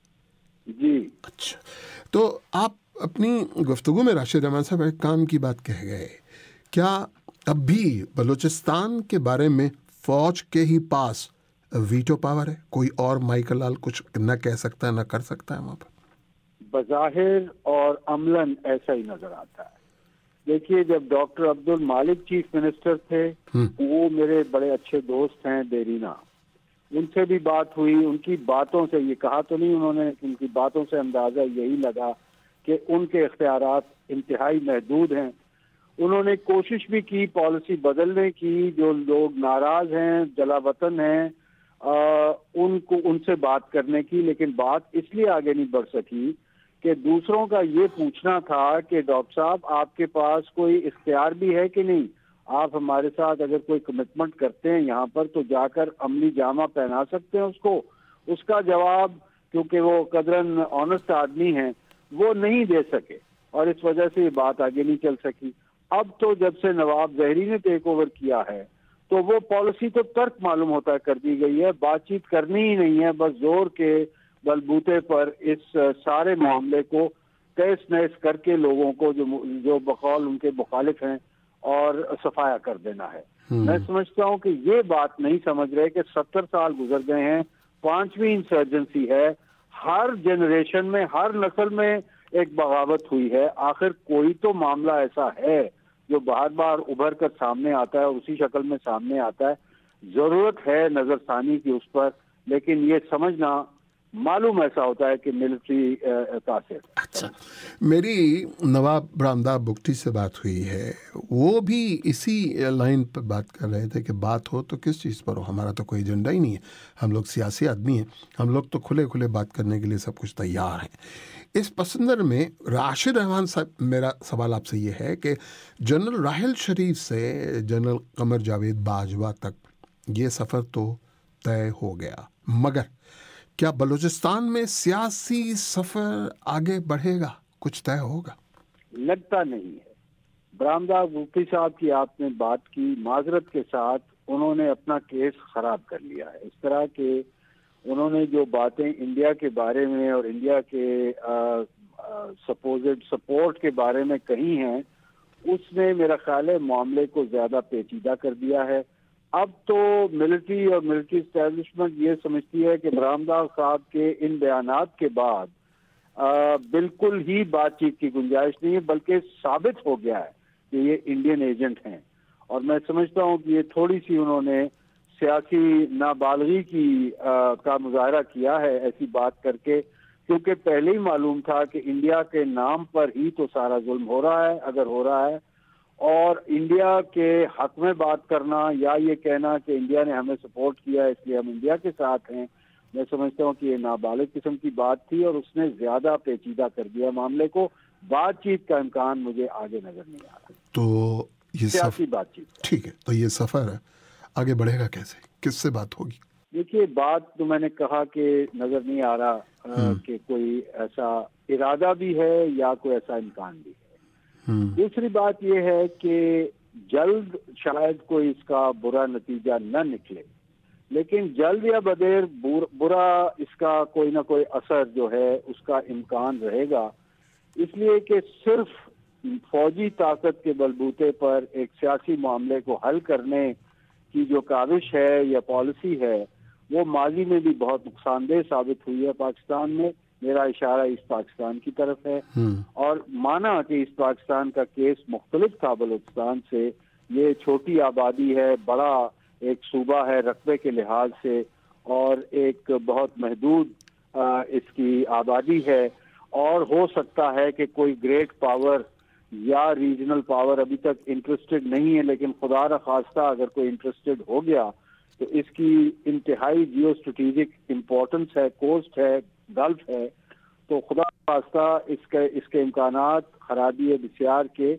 हैं? जी। अच्छा, तो आप अपनी गुफ्तगू में राशिद रहमान साहब एक काम की बात कह गए, क्या अब भी बलूचिस्तान के बारे में फौज के ही पास वीटो पावर है? कोई और माइकल लाल कुछ न कह सकता है, न कर सकता है वहाँ पर? बज़ाहिर और अमलन ऐसा ही नजर आता है। देखिए, जब डॉक्टर अब्दुल मालिक चीफ मिनिस्टर थे, वो मेरे बड़े अच्छे दोस्त हैं देरीना, उनसे भी बात हुई। उनकी बातों से, ये कहा तो नहीं उन्होंने, उनकी बातों से अंदाजा यही लगा कि उनके इख्तियारात इंतहाई महदूद हैं। उन्होंने कोशिश भी की पॉलिसी बदलने की, जो लोग नाराज हैं, जला वतन हैं, आ, उनको उनसे बात करने की, लेकिन बात इसलिए आगे नहीं बढ़ सकी कि दूसरों का ये पूछना था कि डॉक्टर साहब आपके पास कोई इख्तियार भी है कि नहीं, आप हमारे साथ अगर कोई कमिटमेंट करते हैं यहाँ पर तो जाकर अमली जामा पहना सकते हैं उसको। उसका जवाब, क्योंकि वो कदरन ऑनेस्ट आदमी हैं, वो नहीं दे सके, और इस वजह से ये बात आगे नहीं चल सकी। अब तो जब से नवाब जहरी ने टेक ओवर किया है तो वो पॉलिसी तो तर्क मालूम होता है कर दी गई है, बातचीत करनी ही नहीं है, बस जोर के बलबूते पर इस सारे मामले को तहस नहस करके लोगों को जो जो बकौल उनके मुखालिफ हैं और सफाया कर देना है। मैं समझता हूँ कि ये बात नहीं समझ रहे कि सत्तर साल गुजर गए हैं, पांचवी इंसर्जेंसी है, हर जनरेशन में, हर नस्ल में एक बगावत हुई है। आखिर कोई तो मामला ऐसा है जो बार बार उभर कर सामने आता है और उसी शक्ल में सामने आता है। जरूरत है नजरसानी की उस पर, लेकिन ये समझना मालूम ऐसा होता है कि मिलिट्री तासीर। अच्छा, मेरी नवाब ब्राह्मदा भुट्टी से बात हुई है, वो भी इसी लाइन पर बात कर रहे थे कि बात हो तो किस चीज़ पर हो, हमारा तो कोई एजेंडा ही नहीं है, हम लोग सियासी आदमी हैं, हम लोग तो खुले खुले बात करने के लिए सब कुछ तैयार हैं। इस पसंदर में राशिद रहमान साहब, मेरा सवाल आपसे ये है कि जनरल राहिल शरीफ से जनरल कमर जावेद बाजवा तक یہ سفر تو طے ہو گیا، مگر کیا بلوچستان میں سیاسی سفر آگے بڑھے گا؟ کچھ طے ہوگا؟ لگتا نہیں ہے۔ برآمدہ مفتی صاحب کی آپ نے بات کی، معذرت کے ساتھ انہوں نے اپنا کیس خراب کر لیا ہے۔ اس طرح کہ انہوں نے جو باتیں انڈیا کے بارے میں اور انڈیا کے سپوزڈ سپورٹ کے بارے میں کہی ہیں، اس نے میرا خیال ہے معاملے کو زیادہ پیچیدہ کر دیا ہے۔ اب تو ملٹری اور ملٹری اسٹیبلشمنٹ یہ سمجھتی ہے کہ برآمدہ صاحب کے ان بیانات کے بعد آ, بالکل ہی بات چیت کی گنجائش نہیں ہے، بلکہ ثابت ہو گیا ہے کہ یہ انڈین ایجنٹ ہیں۔ اور میں سمجھتا ہوں کہ یہ تھوڑی سی انہوں نے سیاسی نابالغی کی آ, کا مظاہرہ کیا ہے ایسی بات کر کے، کیونکہ پہلے ہی معلوم تھا کہ انڈیا کے نام پر ہی تو سارا ظلم ہو رہا ہے اگر ہو رہا ہے، اور انڈیا کے حق میں بات کرنا یا یہ کہنا کہ انڈیا نے ہمیں سپورٹ کیا اس لیے ہم انڈیا کے ساتھ ہیں، میں سمجھتا ہوں کہ یہ نابالغ قسم کی بات تھی اور اس نے زیادہ پیچیدہ کر دیا معاملے کو۔ بات چیت کا امکان مجھے آگے نظر نہیں آ رہا، تو یہ سیاسی بات چیت۔ ٹھیک ہے، تو یہ سفر آگے بڑھے گا کیسے؟ کس سے بات ہوگی؟ دیکھیے، بات تو میں نے کہا کہ نظر نہیں آ رہا کہ کوئی ایسا ارادہ بھی ہے یا کوئی ایسا امکان بھی ہے۔ دوسری بات یہ ہے کہ جلد شاید کوئی اس کا برا نتیجہ نہ نکلے، لیکن جلد یا بدیر برا اس کا کوئی نہ کوئی اثر جو ہے اس کا امکان رہے گا، اس لیے کہ صرف فوجی طاقت کے بلبوتے پر ایک سیاسی معاملے کو حل کرنے کی جو کاوش ہے یا پالیسی ہے وہ ماضی میں بھی بہت نقصان دہ ثابت ہوئی ہے پاکستان میں۔ میرا اشارہ اس پاکستان کی طرف ہے، اور مانا کہ اس پاکستان کا کیس مختلف تھا بلوچستان سے، یہ چھوٹی آبادی ہے، بڑا ایک صوبہ ہے رقبے کے لحاظ سے، اور ایک بہت محدود اس کی آبادی ہے، اور ہو سکتا ہے کہ کوئی گریٹ پاور یا ریجنل پاور ابھی تک انٹرسٹڈ نہیں ہے، لیکن خدا نہ خواستہ اگر کوئی انٹرسٹڈ ہو گیا تو اس کی انتہائی جیو اسٹریٹجک امپورٹنس ہے، کوسٹ ہے، گلف ہے، تو خدا نہ خواستہ اس کے اس کے امکانات خرابی بسیار کے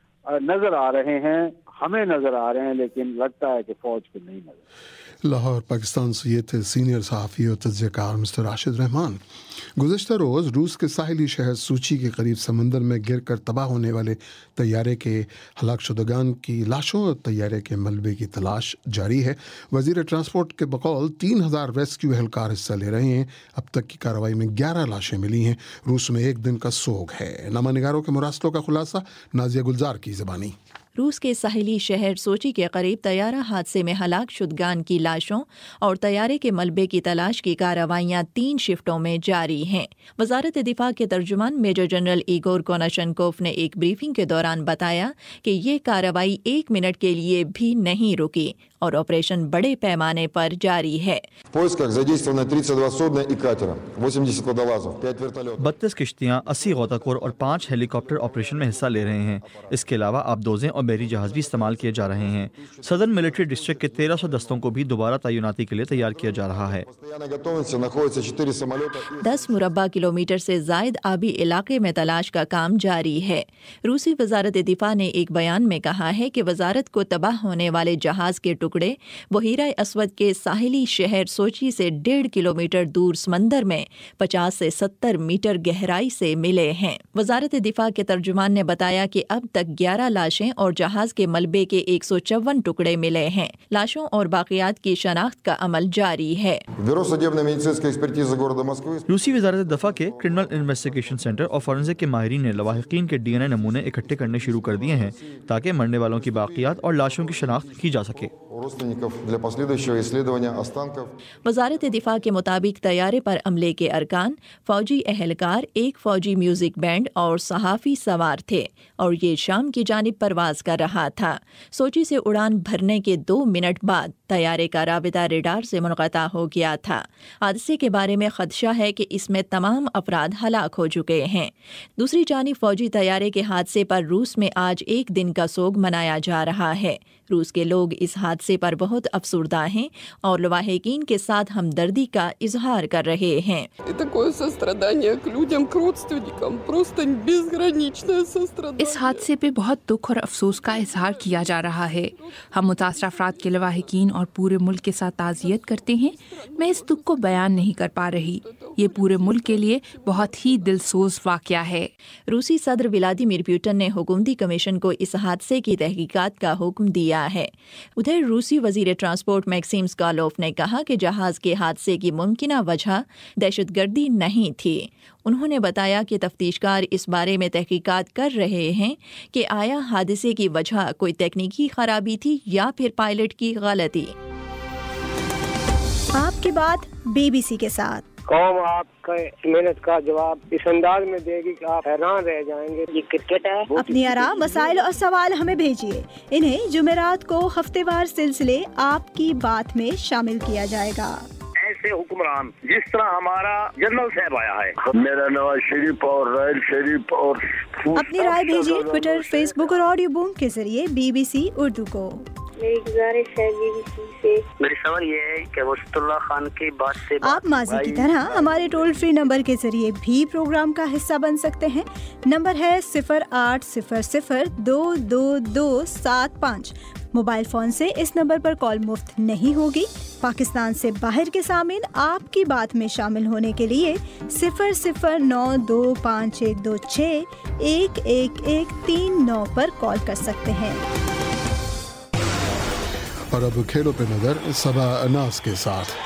نظر آ رہے ہیں، ہمیں نظر آ رہے ہیں، لیکن لگتا ہے کہ فوج کو نہیں نظر۔ لاہور پاکستان سے یہ تھے سینئر صحافی اور تجزیہ کار مسٹر راشد رحمان۔ گزشتہ روز روس کے ساحلی شہر سوچی کے قریب سمندر میں گر کر تباہ ہونے والے طیارے کے ہلاک شدگان کی لاشوں اور طیارے کے ملبے کی تلاش جاری ہے۔ وزیر ٹرانسپورٹ کے بقول تین ہزار ریسکیو اہلکار حصہ لے رہے ہیں۔ اب تک کی کارروائی میں گیارہ لاشیں ملی ہیں۔ روس میں ایک دن کا سوگ ہے۔ نامہ نگاروں کے مراسلوں کا خلاصہ نازیہ گلزار کی زبانی۔ روس کے ساحلی شہر سوچی کے قریب طیارہ حادثے میں ہلاک شدگان کی لاشوں اور طیارے کے ملبے کی تلاش کی کارروائیاں تین شفٹوں میں جاری ہیں۔ وزارت دفاع کے ترجمان میجر جنرل ایگور کوناشنکوف نے ایک بریفنگ کے دوران بتایا کہ یہ کارروائی ایک منٹ کے لیے بھی نہیں رکی اور آپریشن بڑے پیمانے پر جاری ہے۔ بتیس کشتیاں، اسی غوطہ خور اور پانچ ہیلی کاپٹر آپریشن میں حصہ لے رہے ہیں۔ اس کے علاوہ آبدوزیں اور بحری جہاز بھی استعمال کیے جا رہے ہیں۔ صدرن ملٹری ڈسٹرکٹ کے تیرہ سو دستوں کو بھی دوبارہ تعیناتی کے لیے تیار کیا جا رہا ہے۔ دس مربع کلومیٹر سے زائد آبی علاقے میں تلاش کا کام جاری ہے۔ روسی وزارت دفاع نے ایک بیان میں کہا ہے کہ وزارت کو تباہ ہونے والے جہاز کے ٹکڑے بحیرہ اسود کے ساحلی شہر سوچی سے ڈیڑھ کلومیٹر دور سمندر میں پچاس سے ستر میٹر گہرائی سے ملے ہیں۔ وزارت دفاع کے ترجمان نے بتایا کہ اب تک گیارہ لاشیں اور جہاز کے ملبے کے ایک سو چون ٹکڑے ملے ہیں۔ لاشوں اور باقیات کی شناخت کا عمل جاری ہے۔ روسی وزارت دفاع کے کرمنل انویسٹیگیشن سینٹر اور فورنزک کے ماہرین نے لواحقین کے ڈی این اے نمونے اکٹھے کرنے شروع کر دیے ہیں تاکہ مرنے والوں کی باقیات اور لاشوں کی شناخت کی جا سکے۔ وزارت دفاع کے مطابق طیارے پر عملے کے ارکان، فوجی اہلکار، ایک فوجی میوزک بینڈ اور صحافی سوار تھے اور یہ شام کی جانب پرواز کر رہا تھا۔ سوچی سے اڑان بھرنے کے دو منٹ بعد طیارے کا رابطہ ریڈار سے منقطع ہو گیا تھا۔ حادثے کے بارے میں خدشہ ہے کہ اس میں تمام افراد ہلاک ہو چکے ہیں۔ دوسری جانب فوجی طیارے کے حادثے پر روس میں آج ایک دن کا سوگ منایا جا رہا ہے۔ روس کے لوگ اس حادثے پر بہت افسردہ ہیں اور لواحقین کے ساتھ ہمدردی کا اظہار کر رہے ہیں۔ اس حادثے پہ بہت دکھ اور افسوس کا اظہار کیا جا رہا ہے۔ ہم متاثرہ افراد کے لواحقین اور پورے मुल्क के साथ ताज़ियत करते हैं। मैं इस दुख को बयान नहीं कर पा रही। ये पूरे मुल्क के लिए बहुत ही दिलसोज वाक़या है। रूसी सदर व्लादिमीर पुतिन ने हुकूमती कमीशन को इस हादसे की तहकीकात का हुक्म दिया है। उधर रूसी वज़ीर ट्रांसपोर्ट मैक्सिम स्कालोफ ने कहा कि जहाज़ के हादसे की मुमकिना वजह दहशतगर्दी नहीं थी। उन्होंने बताया कि तफ्तीशकार इस बारे में तहकीकात कर रहे हैं कि आया हादसे की वजह कोई तकनीकी खराबी थी या फिर पायलट की गलती। आपकी बात बीबीसी के साथ। कौम आपका मेहनत का जवाब इस अंदाज में देगी कि आप हैरान रह जाएंगे। ये क्रिकेट है। अपनी आराम, मसाइल और सवाल हमें भेजिए। इन्हें जुमेरात को हफ्तेवार सिलसिले आपकी बात में शामिल किया जाएगा। ऐसे हुक्मरान जिस तरह हमारा जनरल साहब आया है। मेरा नवाज शरीफ और रायल शरीफ और अपनी राय भेजिए ट्विटर, फेसबुक और ऑडियो बूम के जरिए बीबीसी उर्दू को। मेरी गुजारिश है बीबीसी से, मेरी सवाल ये है कि मुस्तफा खान की बात से आप माजी की तरह हमारे टोल फ्री नंबर के जरिए भी प्रोग्राम का हिस्सा बन सकते हैं। नंबर है सिफर आठ सिफर सिफर दो दो दो सात पाँच। मोबाइल फोन से इस नंबर पर कॉल मुफ्त नहीं होगी। पाकिस्तान से बाहर के सामीन आपकी बात में शामिल होने के लिए सिफर सिफर नौ दो पाँच एक दो छः एक एक एक तीन नौ पर कॉल कर सकते हैं। और अब खेलों पे नजर सबा अनास के साथ।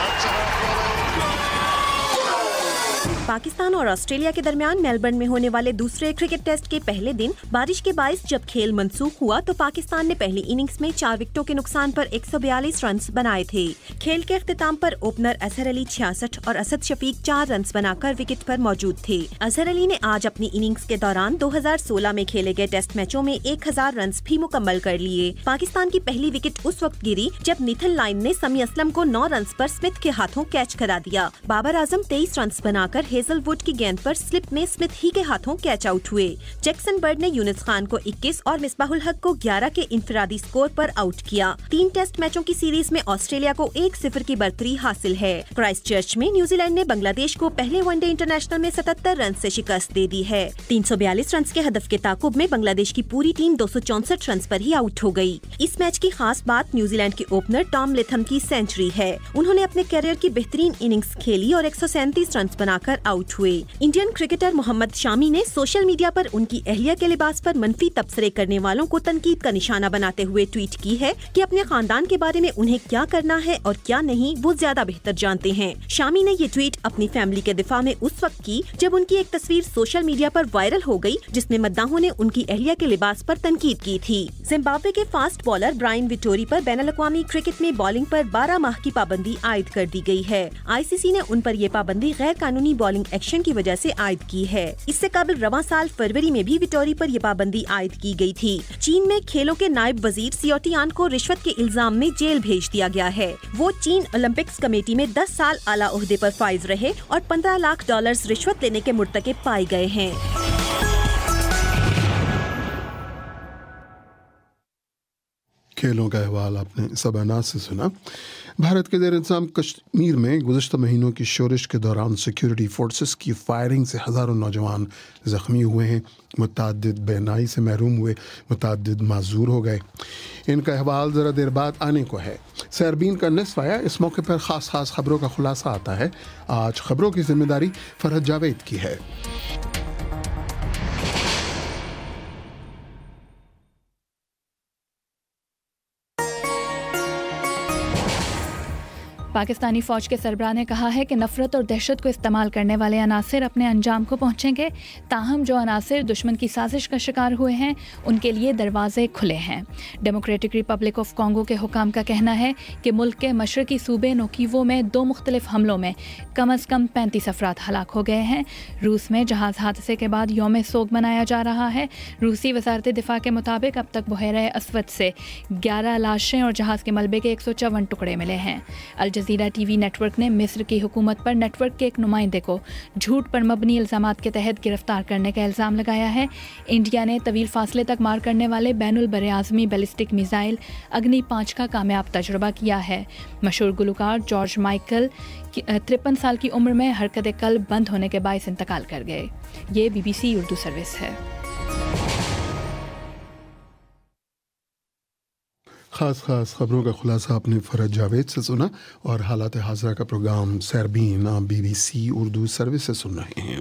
पाकिस्तान और ऑस्ट्रेलिया के दरमियान मेलबर्न में होने वाले दूसरे क्रिकेट टेस्ट के पहले दिन बारिश के बायस जब खेल मंसूख हुआ तो पाकिस्तान ने पहली इनिंग्स में चार विकेटों के नुकसान पर एक सौ बयालीस रन बनाए थे। खेल के अख्तिताम पर ओपनर अजहर अली छियासठ और असद शफीक चार रन बनाकर विकेट पर मौजूद थे। अजहर अली ने आज अपनी इनिंग्स के दौरान दो हजार सोलह में खेले गए टेस्ट मैचों में एक हजार रन भी मुकम्मल कर लिए। पाकिस्तान की पहली विकेट उस वक्त गिरी जब निथन लाइन ने समी असलम को नौ रन पर स्मिथ के हाथों कैच करा दिया। बाबर आजम तेईस रन बनाकर हेजलवुड की गेंद पर स्लिप में स्मिथ ही के हाथों कैच आउट हुए। जैक्सन बर्ड ने यूनिस खान को इक्कीस और मिसबाहुल हक को ग्यारह के इनफरादी स्कोर पर आउट किया। तीन टेस्ट मैचों की सीरीज में ऑस्ट्रेलिया को एक सिफर की बढ़तरी हासिल है। क्राइस्टचर्च में न्यूजीलैंड ने बांग्लादेश को पहले वनडे इंटरनेशनल में सतहत्तर रन से शिकस्त दे दी है। तीन सौ बयालीस रन के हदफ के ताकुब में बांग्लादेश की पूरी टीम दो सौ चौसठ रन पर ही आउट हो गई। इस मैच की खास बात न्यूजीलैंड के ओपनर टॉम लेथम की सेंचुरी है। उन्होंने अपने कैरियर की बेहतरीन इनिंग्स खेली और एक सौ सैंतीस रन बनाकर आउट हुए। इंडियन क्रिकेटर मोहम्मद शामी ने सोशल मीडिया पर उनकी अहलिया के लिबास पर मनफी तबसरे करने वालों को तनकीद का निशाना बनाते हुए ट्वीट की है कि अपने खानदान के बारे में उन्हें क्या करना है और क्या नहीं वो ज्यादा बेहतर जानते हैं। शामी ने ये ट्वीट अपनी फैमिली के दिफा में उस वक्त की जब उनकी एक तस्वीर सोशल मीडिया पर वायरल हो गई जिसमें मद्दाहों ने उनकी अहलिया के लिबास पर तनकीद की थी। जिम्बाब्वे के फास्ट बॉलर ब्रायन विटोरी पर बैनुल-अक़वामी क्रिकेट में बॉलिंग पर बारह माह की पाबंदी आयद कर दी गई है। आईसीसी ने उन पर ये पाबंदी गैर कानूनी बॉलिंग एक्शन की वजह से आयद की है। इससे कबल रवां साल फरवरी में भी विटोरी पर यह पाबंदी आयद की गई थी। चीन में खेलों के नायब वजीर सियोटियान को रिश्वत के इल्जाम में जेल भेज दिया गया है। वो चीन ओलंपिक्स कमेटी में दस साल आला ओहदे पर फाइज रहे और पंद्रह लाख डॉलर्स रिश्वत लेने के मुर्तकिब पाए गए हैं। खेलों का अहवाल आपने सब अनाज से सुना। भारत के ज़ेर इंतज़ाम कश्मीर में गुज़श्ता महीनों की शोरिश के दौरान सिक्योरिटी फोर्सेस की फायरिंग से हज़ारों नौजवान ज़ख्मी हुए हैं, मुतअद्दिद बेनाई से महरूम हुए, मुतअद्दिद माजूर हो गए। इनका अहवाल ज़रा देर बाद आने को है। सरबीन का निस्फ़ आया। इस मौके पर ख़ास ख़ास खबरों का खुलासा आता है। आज खबरों की जिम्मेदारी फरहद जावेद की है। पाकिस्तानी फ़ौज के सरबराह ने कहा है कि नफ़रत और दहशत को इस्तेमाल करने वाले अनासर अपने अंजाम को पहुँचेंगे। ताहम जो अनासर दुश्मन की साजिश का शिकार हुए हैं उनके लिए दरवाजे खुले हैं। डेमोक्रेटिक रिपब्लिक ऑफ कॉन्गो के हुकाम का कहना है कि मुल्क के मशरकी सूबे नोकीवो में दो मुख्तलिफ हमलों में कम अज़ कम पैंतीस अफराद हलाक हो गए हैं। रूस में जहाज़ हादसे के बाद यौम सोग मनाया जा रहा है। रूसी वज़ारत दिफा के मुताबिक अब तक बहरे अस्वद से ग्यारह लाशें और जहाज़ के मलबे के एक सौ चौवन टुकड़े मिले हैं। अल जज़ीरा टीवी नेटवर्क ने मिस्र की हुकूमत पर नेटवर्क के एक नुमाइंदे को झूठ पर मबनी इल्ज़ामात के तहत गिरफ्तार करने का इल्ज़ाम लगाया है। इंडिया ने तवील फासले तक मार करने वाले बैनुल बरआज़मी बैलिस्टिक मिसाइल अग्नि पाँच का कामयाब तजुर्बा किया है। मशहूर गुलकार जॉर्ज माइकल तिरपन साल की उम्र में हरकत कल्ब बंद होने के बायस इंतकाल कर गए। ये बीबीसी उर्दू सर्विस है। ख़ास ख़ास ख़बरों का खुलासा अपने फ़रज जावेद से सुना और हालात हाज़रा का प्रोग्राम सैरबीन आप B B C Urdu service से सुन रहे हैं।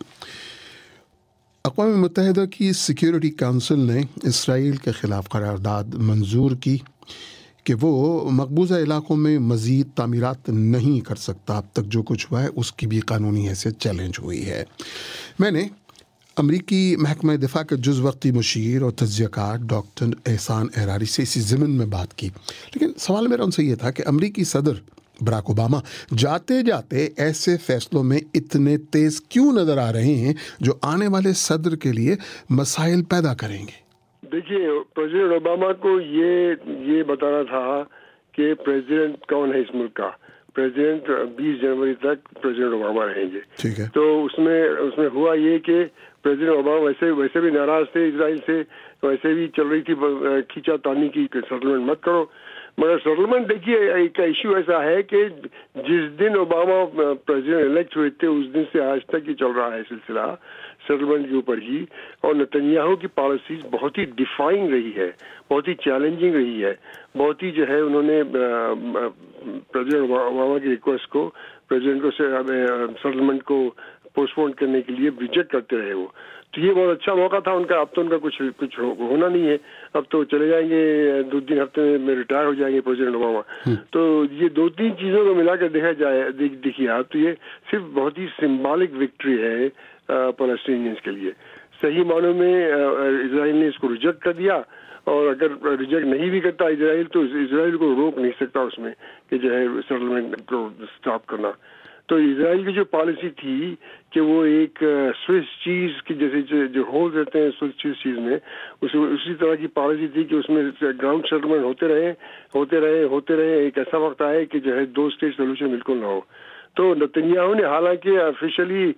अक़वाम मुत्तहिदा की सिक्योरिटी काउंसिल ने इसराइल के ख़िलाफ़ करारदाद मंजूर की कि वो मकबूजा इलाक़ों में मज़ीद तामीरात नहीं कर सकता। अब तक जो कुछ हुआ है उसकी भी कानूनी हैसियत चैलेंज हुई है। मैंने अमरीकी महकमा दिफा के जुज़ वक्ती मुशीर और तज्ज़ियाकार डॉक्टर एहसान एहरारी से इसी ज़िमन में बात की, लेकिन सवाल मेरा उनसे ये था कि अमरीकी सदर बराक ओबामा जाते जाते ऐसे फैसलों में इतने तेज़ क्यों नज़र आ रहे हैं जो आने वाले सदर के लिए मसाइल पैदा करेंगे। देखिए, प्रेसिडेंट ओबामा को ये ये बताना था कि प्रेसिडेंट कौन है इस मुल्क का। प्रेसिडेंट बीस जनवरी तक प्रेसिडेंट ओबामा रहेंगे। ठीक है। तो उसमें उसमें हुआ ये कि प्रेसिडेंट ओबामा वैसे वैसे भी नाराज थे इसराइल से, वैसे भी चल रही थी खींचा तानी की सेटलमेंट मत करो, मगर सेटलमेंट देखिए एक इशू ऐसा है कि जिस दिन ओबामा प्रेसिडेंट इलेक्ट हुए थे उस दिन से आज तक ही चल रहा है सिलसिला सेटलमेंट के ऊपर ही, और नेतन्याहू की पॉलिसीज बहुत ही डिफाइंग रही है, बहुत ही चैलेंजिंग रही है, बहुत ही जो है उन्होंने प्रेसिडेंट ओबामा की रिक्वेस्ट को प्रेसिडेंट को सेटलमेंट को पोस्टपोन करने के लिए रिजेक्ट करते रहे वो। तो ये बहुत अच्छा मौका था उनका। अब तो उनका कुछ कुछ हो, होना नहीं है, अब तो चले जाएंगे, दो तीन हफ्ते में रिटायर हो जाएंगे प्रेसिडेंट ओबामा। तो ये दो तीन चीज़ों को मिलाकर देखा जाए देखिए आप, तो ये सिर्फ बहुत ही सिंबॉलिक विक्ट्री है पैलेस्टीनियंस के लिए। सही मानों में इजराइल ने इसको रिजेक्ट कर दिया, और अगर रिजेक्ट नहीं भी करता इजराइल तो इजराइल को रोक नहीं सकता उसमें कि जो है सेटलमेंट को स्टॉप करना। तो इजराइल की जो पॉलिसी थी कि वो एक स्विस चीज़ की जैसे जो, जो होल रहते हैं स्विस चीज़ चीज़ में, उस उसी तरह की पॉलिसी थी कि उसमें ग्राउंड सेटलमेंट होते रहे होते रहे होते रहे एक ऐसा वक्त आए कि जो है दो स्टेट सोल्यूशन बिल्कुल ना हो। तो नेतन्याहू ने हालांकि ऑफिशियली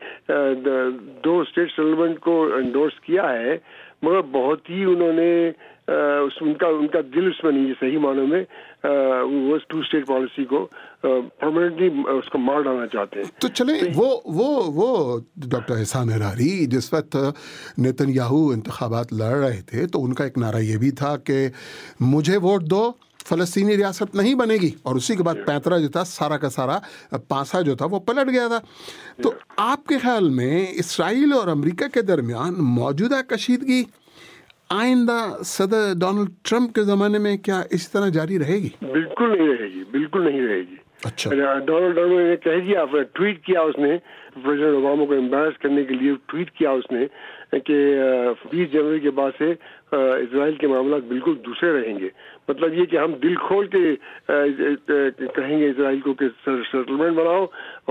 दो स्टेट सेटलमेंट को एंडोर्स किया है, मगर बहुत ही उन्होंने उस उनका उनका दिल उसमें नहीं है सही मानों में। वो टू स्टेट पॉलिसी को परमानेंटली उसको मार डालना चाहते हैं। तो चले वो वो वो डॉक्टर एहसान एहरारी जिस वक्त नेतन्याहू इंतखाबात लड़ रहे थे तो उनका एक नारा ये भी था कि मुझे वोट दो, फ़लस्तीनी रियासत नहीं बनेगी, और उसी के बाद पैंतरा जो था सारा का सारा पासा जो था वो पलट गया था। तो आपके ख्याल में इसराइल और अमेरिका के दरमियान मौजूदा कशीदगी आइंदा सदर डोनाल्ड ट्रंप के ज़माने में क्या इस तरह जारी रहेगी? बिल्कुल नहीं रहेगी, बिल्कुल नहीं रहेगी। अच्छा, डोनाल्ड ट्रंप ने कह दिया, ट्वीट किया उसने, प्रेसिडेंट ओबामा को एम्बैरस करने के लिए ट्वीट किया उसने कि बीस जनवरी के बाद से इजराइल के मामला बिल्कुल दूसरे रहेंगे। मतलब ये कि हम दिल खोल के कहेंगे इजराइल को कि सेटलमेंट बनाओ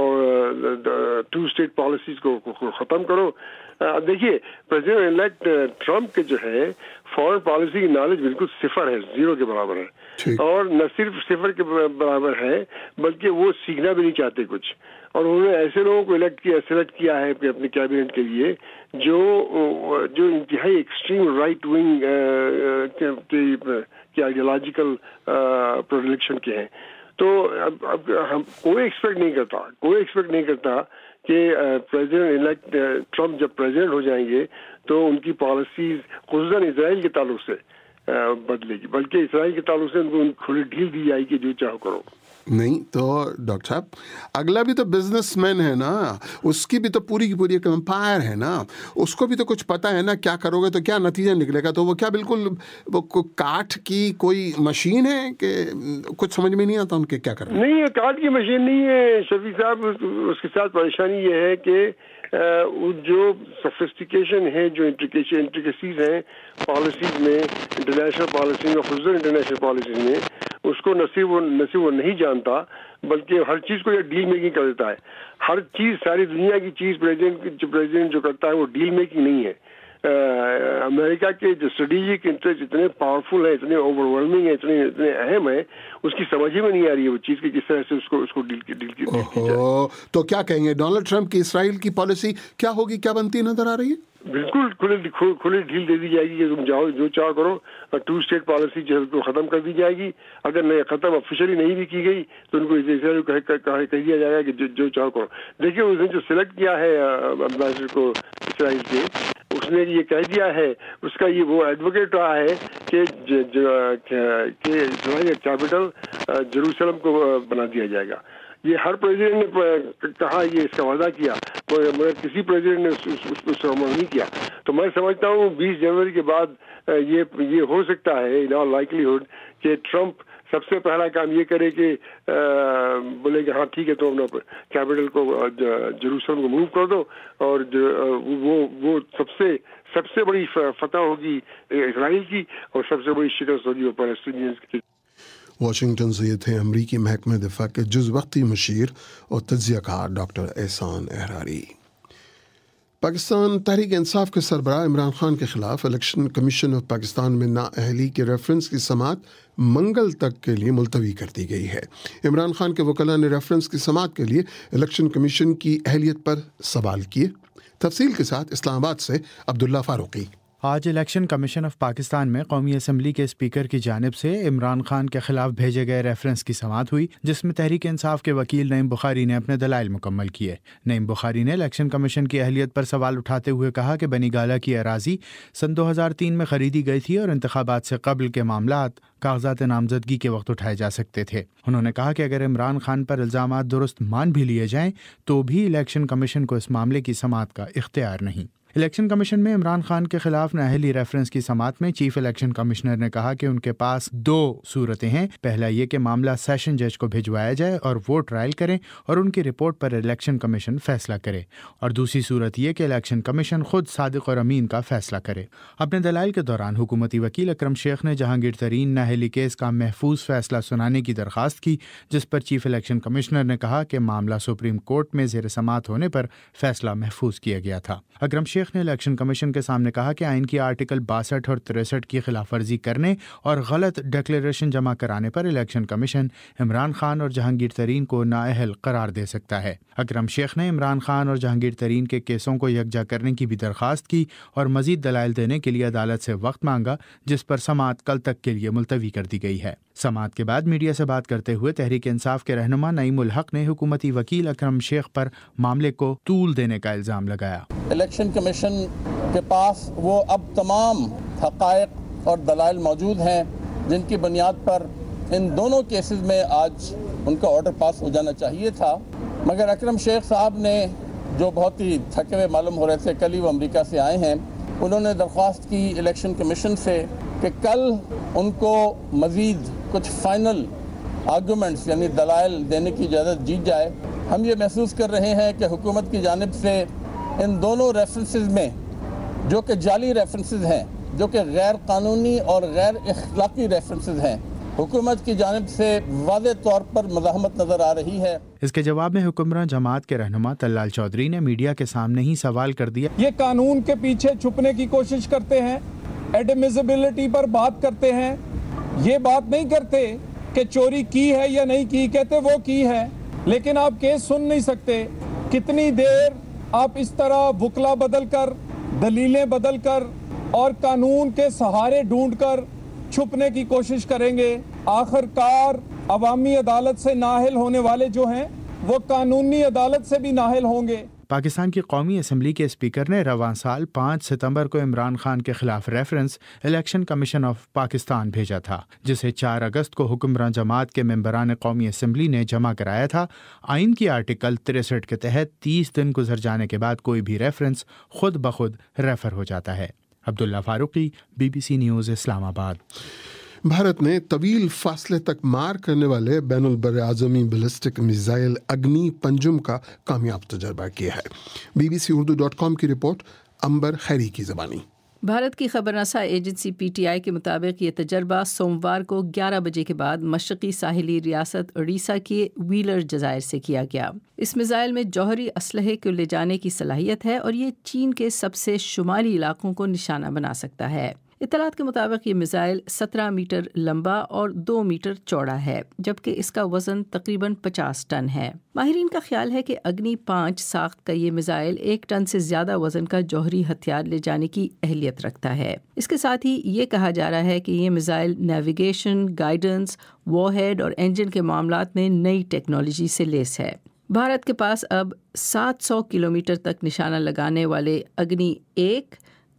और टू स्टेट पॉलिसीज को ख़त्म करो। देखिए, प्रेसिडेंट इलेक्ट ट्रंप के जो है फॉरेन पॉलिसी की नॉलेज बिल्कुल सिफर है, जीरो के बराबर है, और न सिर्फ सिफर के बराबर है बल्कि वो सीखना भी नहीं चाहते कुछ। और उन्होंने ऐसे लोगों को इलेक्ट किया सेलेक्ट किया है अपने कैबिनेट के लिए जो जो इंतहाई एक्सट्रीम राइट विंग के आइडियोलॉजिकल प्रोडिलेक्शन के हैं। तो अब अब हम कोई एक्सपेक्ट नहीं करता कोई एक्सपेक्ट नहीं करता कि प्रेसिडेंट इलेक्ट ट्रंप जब प्रेसिडेंट हो जाएंगे तो उनकी पॉलिसीज खुसूसन इजराइल के ताल्लुक से बदलेगी, बल्कि इजराइल के ताल्लुक से उनको खुली ढील दी जाएगी, जो चाहो करो। नहीं तो डॉक्टर साहब, अगला भी तो बिजनेसमैन है ना, उसकी भी तो पूरी की पूरी एक एम्पायर है ना, उसको भी तो कुछ पता है ना क्या करोगे तो क्या नतीजा निकलेगा। तो वो क्या बिल्कुल वो काठ की कोई मशीन है कि कुछ समझ में नहीं आता उनके क्या करना? नहीं, ये काठ की मशीन नहीं है शफी साहब। उसके साथ परेशानी ये है कि जो सोफिस्टिकेशन है, जो इंट्रिकेशन इंट्रिकेसीज हैं पॉलिसीज में, इंटरनेशनल पॉलिसी में, खुद इंटरनेशनल पॉलिसी में, उसको नसीब वो नसीब वो नहीं जानता, बल्कि हर चीज़ को ये डील मेकिंग कर देता है। हर चीज़, सारी दुनिया की चीज़ प्रेसिडेंट जो प्रेसिडेंट जो करता है वो डील मेकिंग नहीं है। अमेरिका के जो स्ट्रेटेजिक इंटरेस्ट इतने पावरफुल है, इतने ओवरवेलमिंग है, इतने इतने अहम है, उसकी समझ ही में नहीं आ रही है वो चीज़ की किस तरह से उसको उसको डील की डील की तो क्या कहेंगे डोनाल्ड ट्रंप की इसराइल की पॉलिसी क्या होगी, क्या बनती नजर आ रही है? बिल्कुल खुली खुली ढील दे दी जाएगी कि तुम जाओ जो चाहो करो। टू स्टेट पॉलिसी जो है खत्म कर दी जाएगी। अगर नहीं खत्म ऑफिशियली नहीं भी की गई तो उनको इसराइल को कह, कह, कह दिया जाएगा कि जो, जो चाहो करो। देखिए, उसने जो सिलेक्ट किया है एम्बेसडर को इसराइल के, اس نے یہ کہہ دیا ہے, اس کا یہ وہ ایڈوکیٹ رہا ہے کہ کیپٹل جیروسلم کو بنا دیا جائے گا. یہ ہر پریزیڈنٹ نے کہا, یہ اس کا وعدہ کیا, مگر کسی پریزیڈنٹ نے اس پر عمل نہیں کیا. تو میں سمجھتا ہوں بیس جنوری کے بعد یہ یہ ہو سکتا ہے ان آل لائکلیہڈ کہ ٹرمپ سب سے پہلا کام یہ کرے کہ بولے کہ ہاں ٹھیک ہے تو اپنا کیپٹل کو جیروسلم کو موو کر دو, اور وہ وہ سب سے سب سے بڑی فتح ہوگی اسرائیل کی, اور سب سے بڑی شکست ہوگی وہ پیلسٹینیز کی. واشنگٹن سے یہ تھے امریکی محکمہ دفاع کے جز وقتی مشیر اور تجزیہ کار ڈاکٹر احسان احراری. پاکستان تحریک انصاف کے سربراہ عمران خان کے خلاف الیکشن کمیشن آف پاکستان میں نااہلی کے ریفرنس کی سماعت منگل تک کے لیے ملتوی کر دی گئی ہے. عمران خان کے وکلاء نے ریفرنس کی سماعت کے لیے الیکشن کمیشن کی اہلیت پر سوال کیے. تفصیل کے ساتھ اسلام آباد سے عبداللہ فاروقی. آج الیکشن کمیشن آف پاکستان میں قومی اسمبلی کے اسپیکر کی جانب سے عمران خان کے خلاف بھیجے گئے ریفرنس کی سماعت ہوئی, جس میں تحریک انصاف کے وکیل نعیم بخاری نے اپنے دلائل مکمل کیے. نعیم بخاری نے الیکشن کمیشن کی اہلیت پر سوال اٹھاتے ہوئے کہا کہ بنی گالہ کی اراضی سن دو ہزار تین میں خریدی گئی تھی اور انتخابات سے قبل کے معاملات کاغذات نامزدگی کے وقت اٹھائے جا سکتے تھے. انہوں نے کہا کہ اگر عمران خان پر الزامات درست مان بھی لیے جائیں تو بھی الیکشن کمیشن کو اس معاملے کی سماعت کا اختیار نہیں. الیکشن کمیشن میں عمران خان کے خلاف نااہلی ریفرنس کی سماعت میں چیف الیکشن کمشنر نے کہا کہ ان کے پاس دو صورتیں ہیں. پہلا یہ کہ معاملہ سیشن جج کو بھجوایا جائے اور وہ ٹرائل کریں اور ان کی رپورٹ پر الیکشن کمیشن فیصلہ کرے, اور دوسری صورت یہ کہ الیکشن کمیشن خود صادق اور امین کا فیصلہ کرے. اپنے دلائل کے دوران حکومتی وکیل اکرم شیخ نے جہانگیر ترین نااہلی کیس کا محفوظ فیصلہ سنانے کی درخواست کی, جس پر چیف الیکشن کمشنر نے کہا کہ معاملہ سپریم کورٹ میں زیر سماعت ہونے پر فیصلہ محفوظ کیا گیا تھا. اکرم شیخ نے الیکشن کمیشن کے سامنے کہا کہ آئین کی آرٹیکل باسٹھ اور تریسٹھ کی خلاف ورزی کرنے اور غلط ڈکلیریشن جمع کرانے پر الیکشن کمیشن عمران خان اور جہانگیر ترین کو نااہل قرار دے سکتا ہے. اکرم شیخ نے عمران خان اور جہانگیر ترین کے کیسوں کو یکجا کرنے کی بھی درخواست کی اور مزید دلائل دینے کے لیے عدالت سے وقت مانگا, جس پر سماعت کل تک کے لیے ملتوی کر دی گئی ہے. سماعت کے بعد میڈیا سے بات کرتے ہوئے تحریک انصاف کے رہنما نعیم الحق نے حکومتی وکیل اکرم شیخ پر معاملے کو طول دینے کا الزام لگایا. الیکشن کمیشن کے پاس وہ اب تمام حقائق اور دلائل موجود ہیں جن کی بنیاد پر ان دونوں کیسز میں آج ان کا آرڈر پاس ہو جانا چاہیے تھا, مگر اکرم شیخ صاحب نے جو بہت ہی تھکے ہوئے معلوم ہو رہے تھے, کل ہی وہ امریکہ سے آئے ہیں, انہوں نے درخواست کی الیکشن کمیشن سے کہ کل ان کو مزید کچھ فائنل آرگومنٹس یعنی دلائل دینے کی اجازت دی جائے. ہم یہ محسوس کر رہے ہیں کہ حکومت کی جانب سے ان دونوں ریفرنسز میں جو کہ جعلی ریفرنسز ہیں, جو کہ غیر قانونی اور غیر اخلاقی ریفرنسز ہیں, حکومت کی جانب سے واضح طور پر مزاحمت نظر آ رہی ہے. اس کے جواب میں حکمراں جماعت کے رہنما طلال چودھری نے میڈیا کے سامنے ہی سوال کر دیا. یہ قانون کے پیچھے چھپنے کی کوشش کرتے ہیں, ایڈمیسیبلٹی پر بات کرتے ہیں, یہ بات نہیں کرتے کہ چوری کی ہے یا نہیں کی, کہتے وہ کی ہے, لیکن آپ کیس سن نہیں سکتے. کتنی دیر آپ اس طرح وکلا بدل کر, دلیلیں بدل کر اور قانون کے سہارے ڈھونڈ کر چھپنے کی کوشش کریں گے؟ آخر کار عوامی عدالت سے نااہل ہونے والے جو ہیں وہ قانونی عدالت سے بھی نااہل ہوں گے. پاکستان کی قومی اسمبلی کے اسپیکر نے رواں سال پانچ ستمبر کو عمران خان کے خلاف reference election commission of Pakistan بھیجا تھا, جسے چار اگست کو حکمراں جماعت کے ممبران قومی اسمبلی نے جمع کرایا تھا. آئین کی آرٹیکل تریسٹھ کے تحت تیس دن گزر جانے کے بعد کوئی بھی ریفرنس خود بخود ریفر ہو جاتا ہے. Abdullah Farooqi, B B C news, Islamabad. Bharat نے طویل فاصلے تک مار کرنے والے بین البراعظمی بیلسٹک میزائل اگنی پنجم کا کامیاب تجربہ کیا ہے. B B C Urdu dot com کی رپورٹ, امبر خیری کی زبانی. بھارت کی خبررساں ایجنسی پی ٹی آئی کے مطابق یہ تجربہ سوموار کو گیارہ بجے کے بعد مشرقی ساحلی ریاست اڑیسہ کے ویلر جزائر سے کیا گیا. اس میزائل میں جوہری اسلحے کو لے جانے کی صلاحیت ہے اور یہ چین کے سب سے شمالی علاقوں کو نشانہ بنا سکتا ہے. اطلاعات کے مطابق یہ میزائل سترہ میٹر لمبا اور دو میٹر چوڑا ہے, جبکہ اس کا وزن تقریباً پچاس ٹن ہے. ماہرین کا خیال ہے کہ اگنی پانچ ساخت کا یہ میزائل ایک ٹن سے زیادہ وزن کا جوہری ہتھیار لے جانے کی اہلیت رکھتا ہے. اس کے ساتھ ہی یہ کہا جا رہا ہے کہ یہ missile navigation, guidance, warhead اور انجن کے معاملات میں نئی ٹیکنالوجی سے لیس ہے. بھارت کے پاس اب سات سو کلومیٹر تک نشانہ لگانے والے اگنی ایک,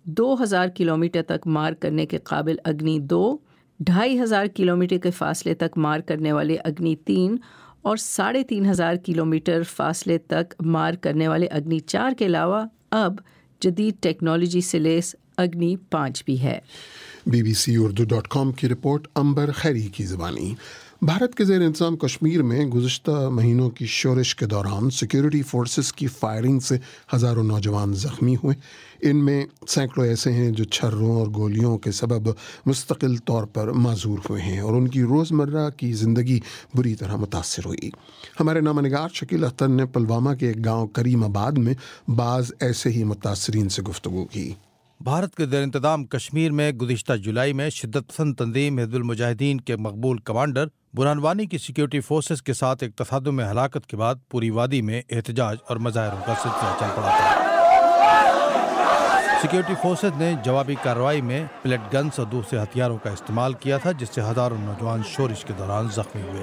دو ہزار کلومیٹر تک مار کرنے کے قابل اگنی دو، ڈھائی ہزار کلومیٹر کے فاصلے تک مار کرنے والے اگنی تین اور ساڑھے تین ہزار کلومیٹر فاصلے تک مار کرنے والے اگنی چار کے علاوہ اب جدید ٹیکنالوجی سے لیس اگنی پانچ بھی ہے۔ B B C Urdu dot com کی رپورٹ امبر خیری کی زبانی۔ بھارت کے زیر انتظام کشمیر میں گزشتہ مہینوں کی شورش کے دوران سیکیورٹی فورسز کی فائرنگ سے ہزاروں نوجوان زخمی ہوئے۔ ان میں سینکڑوں ایسے ہیں جو چھروں اور گولیوں کے سبب مستقل طور پر معذور ہوئے ہیں اور ان کی روزمرہ کی زندگی بری طرح متاثر ہوئی۔ ہمارے نامہ نگار شکیل اختر نے پلوامہ کے ایک گاؤں کریم آباد میں بعض ایسے ہی متاثرین سے گفتگو کی۔ بھارت کے زیر انتظام کشمیر میں گزشتہ جولائی میں شدت پسند تنظیم حزب المجاہدین کے مقبول کمانڈر برہان وانی کی سیکیورٹی فورسز کے ساتھ ایک تصادم میں ہلاکت کے بعد پوری وادی میں احتجاج اور مظاہروں کا سلسلہ چل پڑا تھا۔ سیکیورٹی فورسز نے جوابی کارروائی میں پلیٹ گنز اور دوسرے ہتھیاروں کا استعمال کیا تھا، جس سے ہزاروں نوجوان شورش کے دوران زخمی ہوئے۔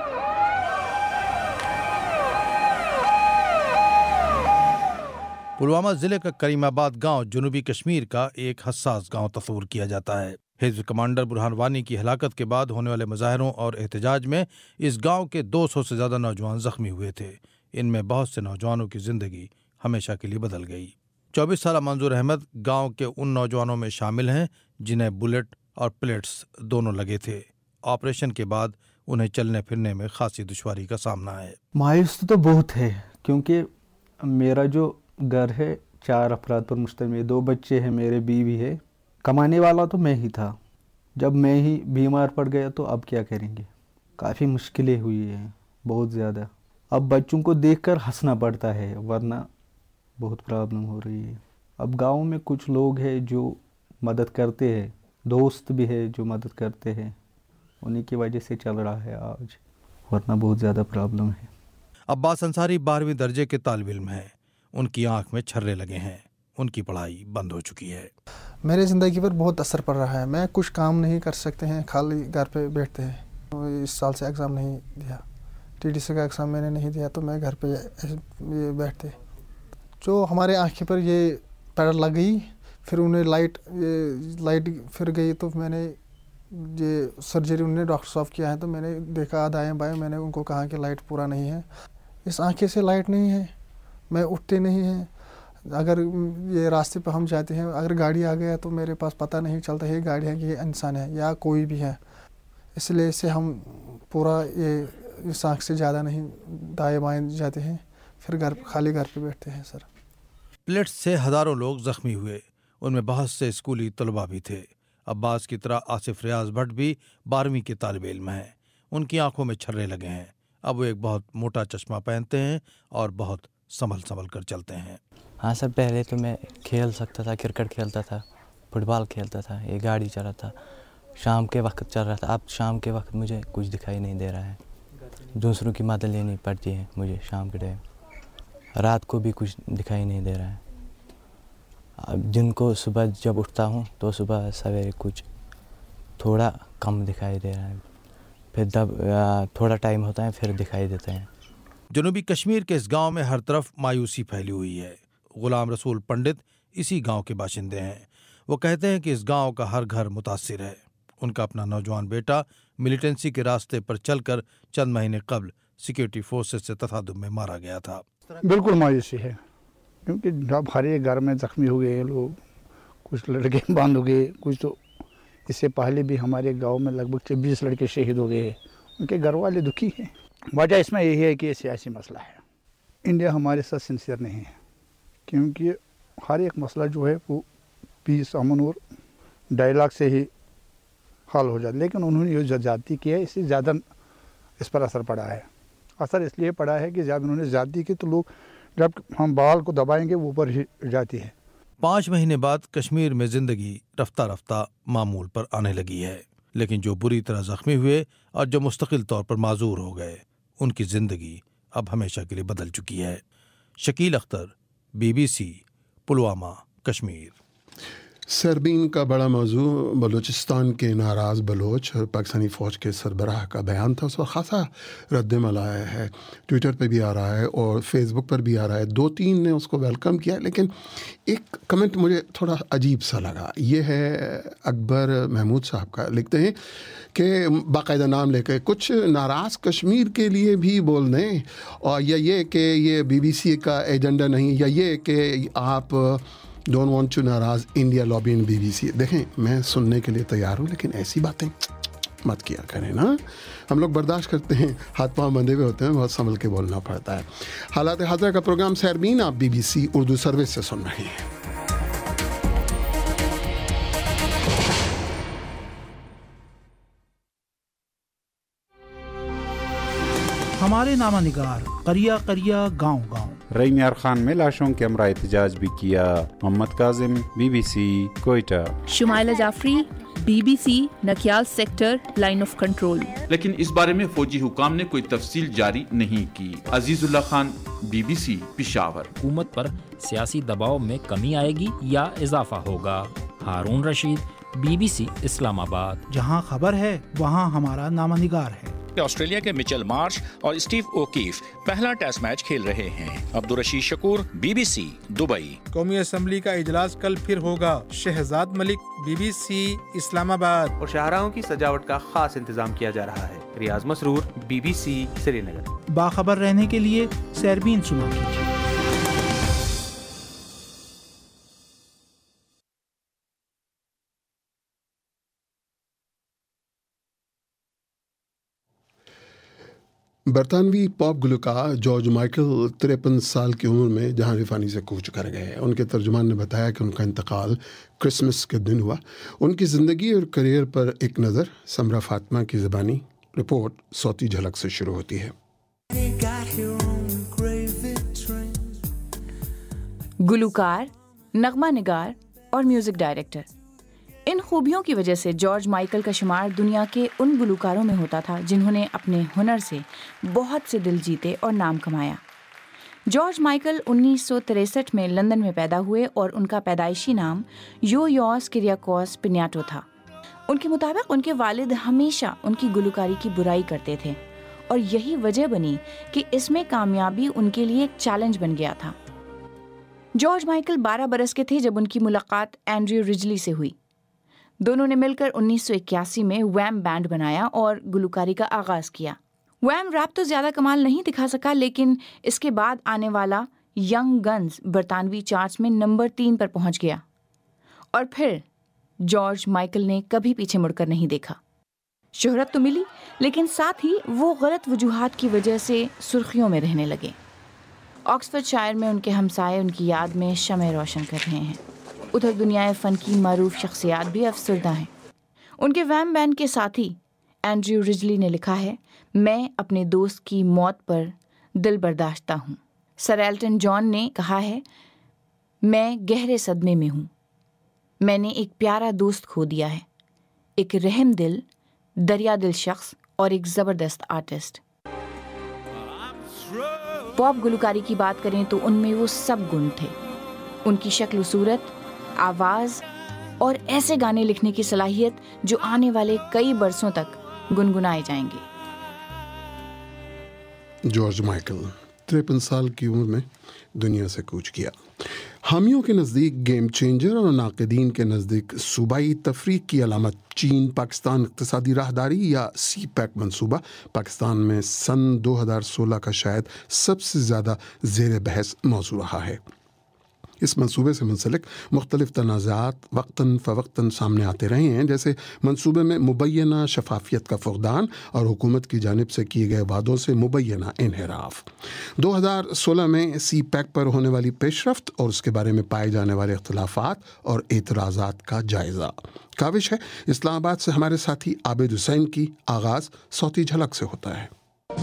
پلوامہ ضلع کا کریم آباد گاؤں جنوبی کشمیر کا ایک حساس گاؤں تصور کیا جاتا ہے۔ حزب کمانڈر برہان وانی کی ہلاکت کے بعد ہونے والے مظاہروں اور احتجاج میں اس گاؤں کے دو سو سے زیادہ نوجوان زخمی ہوئے تھے۔ ان میں بہت سے نوجوانوں کی زندگی ہمیشہ کے لیے بدل گئی۔ چوبیس سالہ منظور احمد گاؤں کے ان نوجوانوں میں شامل ہیں جنہیں بلٹ اور پلیٹس دونوں لگے تھے۔ آپریشن کے بعد انہیں چلنے پھرنے میں خاصی دشواری کا سامنا ہے۔ مایوس تو بہت ہے، کیونکہ میرا جو گھر ہے چار افراد پر مشتمل، دو بچے ہیں، میرے بیوی ہے، کمانے والا تو میں ہی تھا۔ جب میں ہی بیمار پڑ گیا تو اب کیا کریں گے؟ کافی مشکلیں ہوئی ہیں، بہت زیادہ۔ اب بچوں کو دیکھ کر ہنسنا پڑتا ہے، ورنہ بہت پرابلم ہو رہی ہے۔ اب گاؤں میں کچھ لوگ ہیں جو مدد کرتے ہیں، دوست بھی ہے جو مدد کرتے ہیں، انہی کی وجہ سے چل رہا ہے آج، ورنہ بہت زیادہ پرابلم ہے۔ عباس انصاری بارہویں درجے کے طالب علم ہیں۔ ان کی آنکھ میں چھرے لگے ہیں، ان کی پڑھائی بند ہو چکی ہے۔ میرے زندگی پر بہت اثر پڑ رہا ہے، میں کچھ کام نہیں کر سکتے ہیں، خالی گھر پہ بیٹھتے ہیں۔ اس سال سے ایگزام نہیں دیا، ٹی ڈی سی کا ایگزام میں نے نہیں دیا، تو میں گھر پہ بیٹھتے۔ جو ہمارے آنکھیں پر یہ پیڑ لگ گئی، پھر انہیں لائٹ لائٹ پھر گئی، تو میں نے یہ سرجری انہوں نے ڈاکٹر صاحب کیا ہے، تو میں نے دیکھا دائیں بائیں، میں نے ان کو کہا کہ لائٹ پورا نہیں ہے، اس آنکھیں سے لائٹ نہیں ہے، میں اٹھتے نہیں ہیں۔ اگر یہ راستے پہ ہم جاتے ہیں، اگر گاڑی آ گیا تو میرے پاس پتہ نہیں چلتا یہ گاڑی ہے کہ یہ انسان ہے یا کوئی بھی ہے، اس لیے سے ہم پورا یہ اس آنکھ سے زیادہ نہیں دائیں بائیں جاتے ہیں، پھر گھر خالی گھر پہ بیٹھتے ہیں۔ سر پلیٹس سے ہزاروں لوگ زخمی ہوئے، ان میں بہت سے اسکولی طلباء بھی تھے۔ عباس کی طرح آصف ریاض بھٹ بھی بارہویں کے طالب علم ہیں، ان کی آنکھوں میں چھرے لگے ہیں۔ اب وہ ایک بہت موٹا چشمہ پہنتے ہیں اور بہت سنبھل سنبھل کر چلتے ہیں۔ ہاں سر، پہلے تو میں کھیل سکتا تھا، کرکٹ کھیلتا تھا، فٹ بال کھیلتا تھا، یہ گاڑی چلا تھا، شام کے وقت چل رہا تھا۔ اب شام کے وقت مجھے کچھ دکھائی نہیں دے رہا ہے، دوسروں کی مدد لینی پڑتی ہے مجھے شام کے ٹائم، رات کو بھی کچھ دکھائی نہیں دے رہا ہے۔ اب دن کو صبح جب اٹھتا ہوں تو صبح سویرے کچھ تھوڑا کم دکھائی دے رہا ہے، پھر جب تھوڑا ٹائم ہوتا ہے پھر دکھائی دیتا ہے۔ جنوبی کشمیر کے اس گاؤں میں ہر طرف مایوسی پھیلی ہوئی ہے۔ غلام رسول پنڈت اسی گاؤں کے باشندے ہیں۔ وہ کہتے ہیں کہ اس گاؤں کا ہر گھر متاثر ہے۔ ان کا اپنا نوجوان بیٹا ملیٹنسی کے راستے پر چل کر چند مہینے قبل سیکیورٹی فورسز سے تصادم میں مارا گیا تھا۔ بالکل مایوسی ہے، کیونکہ جب ہر ایک گھر میں زخمی ہو گئے لوگ، کچھ لڑکے بند ہو گئے، کچھ تو اس سے پہلے بھی ہمارے گاؤں میں لگ بھگ بیس لڑکے شہید ہو گئے ہیں، ان کے گھر والے دکھی ہیں۔ وجہ اس میں یہی ہے کہ یہ سیاسی مسئلہ ہے، انڈیا ہمارے ساتھ سنسیئر نہیں ہے، کیونکہ ہر ایک مسئلہ جو ہے وہ پیس، امن اور ڈائلاگ سے ہی حل ہو جاتا، لیکن انہوں نے جو زیادتی کی ہے اس سے زیادہ اس پر اثر پڑا ہے۔ اثر اس لیے پڑا ہے کہ جب انہوں نے زیادتی کی تو لوگ جب ہم بال کو دبائیں گے وہ اوپر ہی جاتی ہے۔ پانچ مہینے بعد کشمیر میں زندگی رفتہ رفتہ معمول پر آنے لگی ہے، لیکن جو بری طرح زخمی ہوئے اور جو مستقل طور پر معذور ہو گئے، ان کی زندگی اب ہمیشہ کے لیے بدل چکی ہے۔ Shakeel Akhtar, B B C, Pulwama, Kashmir. Sairbeen کا بڑا موضوع بلوچستان کے ناراض بلوچ اور پاکستانی فوج کے سربراہ کا بیان تھا. اس وقت خاصا رد عمل آیا ہے, ٹویٹر پہ بھی آ رہا ہے اور فیس بک پر بھی آ رہا ہے. دو تین نے اس کو ویلکم کیا, لیکن ایک کمنٹ مجھے تھوڑا عجیب سا لگا. یہ ہے اکبر محمود صاحب کا, لکھتے ہیں کہ باقاعدہ نام لے کے کچھ ناراض کشمیر کے لیے بھی بول دیں, اور یا یہ کہ یہ بی بی سی کا ایجنڈا نہیں, یا یہ کہ آپ ڈونٹ وانٹ ٹو ناراض India lobby in B B C. دیکھیں میں سننے کے لیے تیار ہوں, لیکن ایسی باتیں مت کیا کریں نا. ہم لوگ برداشت کرتے ہیں, ہاتھ پاؤں بندھے ہوئے ہوتے ہیں, بہت سنبھل کے بولنا پڑتا ہے. حالات حاضرہ کا پروگرام سیربین آپ B B C Urdu service سے سن رہے ہیں. ہمارے نامہ نگار قریہ قریہ گاؤں گاؤں. ریم یار خان میں لاشوں کے ہمراہ احتجاج بھی کیا. Muhammad Kazim, B B C Quetta. Shumaila Jafri, B B C Nakyal sector, line of control. لیکن اس بارے میں فوجی حکام نے کوئی تفصیل جاری نہیں کی. Azizullah Khan, B B C Peshawar. حکومت پر سیاسی دباؤ میں کمی آئے گی یا اضافہ ہوگا؟ Haroon Rashid, B B C Islamabad. جہاں خبر ہے وہاں ہمارا نامہ نگار ہے. آسٹریلیا کے مچل مارش اور اسٹیو اوکیف پہلا ٹیسٹ میچ کھیل رہے ہیں. Abdul Rasheed Shakoor, B B C Dubai. قومی اسمبلی کا اجلاس کل پھر ہوگا. Shahzad Malik, B B C Islamabad. اور شاہراہوں کی سجاوٹ کا خاص انتظام کیا جا رہا ہے. Riaz Masroor, B B C Srinagar. باخبر رہنے کے لیے سیربین سنا کیجیے. برطانوی پاپ گلوکار جارج مائیکل تریپن سال کی عمر میں جہاں فانی سے کوچ کر گئے. ان کے ترجمان نے بتایا کہ ان کا انتقال کرسمس کے دن ہوا. ان کی زندگی اور کریئر پر ایک نظر سمرہ فاطمہ کی زبانی رپورٹ صوتی جھلک سے شروع ہوتی ہے. گلوکار, نغمہ نگار اور میوزک ڈائریکٹر, ان خوبیوں کی وجہ سے جارج مائیکل کا شمار دنیا کے ان گلوکاروں میں ہوتا تھا جنہوں نے اپنے ہنر سے بہت سے دل جیتے اور نام کمایا. جارج مائیکل انیس سو تریسٹھ میں لندن میں پیدا ہوئے اور ان کا پیدائشی نام یو یوس کریاکوس پینیاٹو تھا. ان کے مطابق ان کے والد ہمیشہ ان کی گلوکاری کی برائی کرتے تھے اور یہی وجہ بنی کہ اس میں کامیابی ان کے لیے ایک چیلنج بن گیا تھا. جارج مائیکل بارہ برس کے تھے جب ان کی ملاقات اینڈریو رجلی سے ہوئی. دونوں نے مل کر انیس سو اکیاسی میں ویم بینڈ بنایا اور گلوکاری کا آغاز کیا. ویم ریپ تو زیادہ کمال نہیں دکھا سکا, لیکن اس کے بعد آنے والا ینگ گنز برطانوی چارٹس میں نمبر تین پر پہنچ گیا. اور پھر جارج مائیکل نے کبھی پیچھے مڑ کر نہیں دیکھا. شہرت تو ملی, لیکن ساتھ ہی وہ غلط وجوہات کی وجہ سے سرخیوں میں رہنے لگے. آکسفورڈ شائر میں ان کے ہمسائے ان کی یاد میں شمع روشن کر رہے ہیں. ادھر دنیا فن کی معروف شخصیات بھی افسردہ ہیں. ان کے ویم بینڈ کے ساتھی اینڈریو رجلی نے لکھا ہے, میں اپنے دوست کی موت پر دل برداشتہ ہوں. سر ایلٹن جان نے کہا ہے, میں گہرے صدمے میں ہوں. میں نے ایک پیارا دوست کھو دیا ہے, ایک رحم دل, دریا دل شخص اور ایک زبردست آرٹسٹ. پاپ گلوکاری کی بات کریں تو ان میں وہ سب گن تھے. ان کی شکل و صورت, آواز اور ایسے گانے لکھنے کی صلاحیت جو آنے والے کئی برسوں تک گنگنائے جائیں گے. جارج مائیکل تریپن سال کی عمر میں دنیا سے کوچ کیا. حامیوں کے نزدیک گیم چینجر اور ناقدین کے نزدیک صوبائی تفریق کی علامت چین پاکستان اقتصادی راہداری یا سی پیک منصوبہ پاکستان میں سن دو ہزار سولہ کا شاید سب سے زیادہ زیر بحث موضوع رہا ہے. اس منصوبے سے منسلک مختلف تنازعات وقتاً فوقتاً سامنے آتے رہے ہیں, جیسے منصوبے میں مبینہ شفافیت کا فقدان اور حکومت کی جانب سے کیے گئے وعدوں سے مبینہ انحراف. دو ہزار سولہ میں سی پیک پر ہونے والی پیش رفت اور اس کے بارے میں پائے جانے والے اختلافات اور اعتراضات کا جائزہ. کاوش ہے اسلام آباد سے ہمارے ساتھی عابد حسین کی. آغاز صوتی جھلک سے ہوتا ہے.